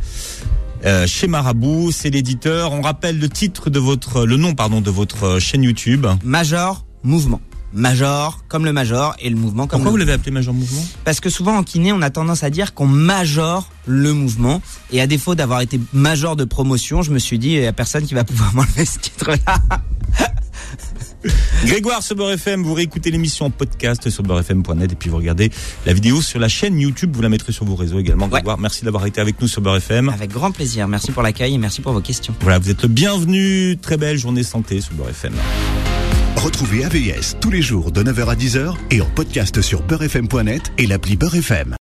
Euh, chez Marabout, c'est l'éditeur. On rappelle le titre de votre, le nom pardon de votre chaîne YouTube. Major Mouvement. Major comme le major et le mouvement comme. Pourquoi le... vous l'avez appelé Major Mouvement? Parce que souvent en kiné, on a tendance à dire qu'on majore le mouvement. Et à défaut d'avoir été major de promotion, je me suis dit, il y a personne qui va pouvoir m'enlever ce titre-là. Grégoire sur Beurre F M, vous réécoutez l'émission en podcast sur beurre f m point net et puis vous regardez la vidéo sur la chaîne YouTube, vous la mettrez sur vos réseaux également. Grégoire, ouais. Merci d'avoir été avec nous sur Beurre F M. Avec grand plaisir, merci pour l'accueil et merci pour vos questions. Voilà, vous êtes le bienvenu, très belle journée santé sur Beurre F M. Retrouvez A V S tous les jours de neuf heures à dix heures et en podcast sur beurre f m point net et l'appli Beurre F M.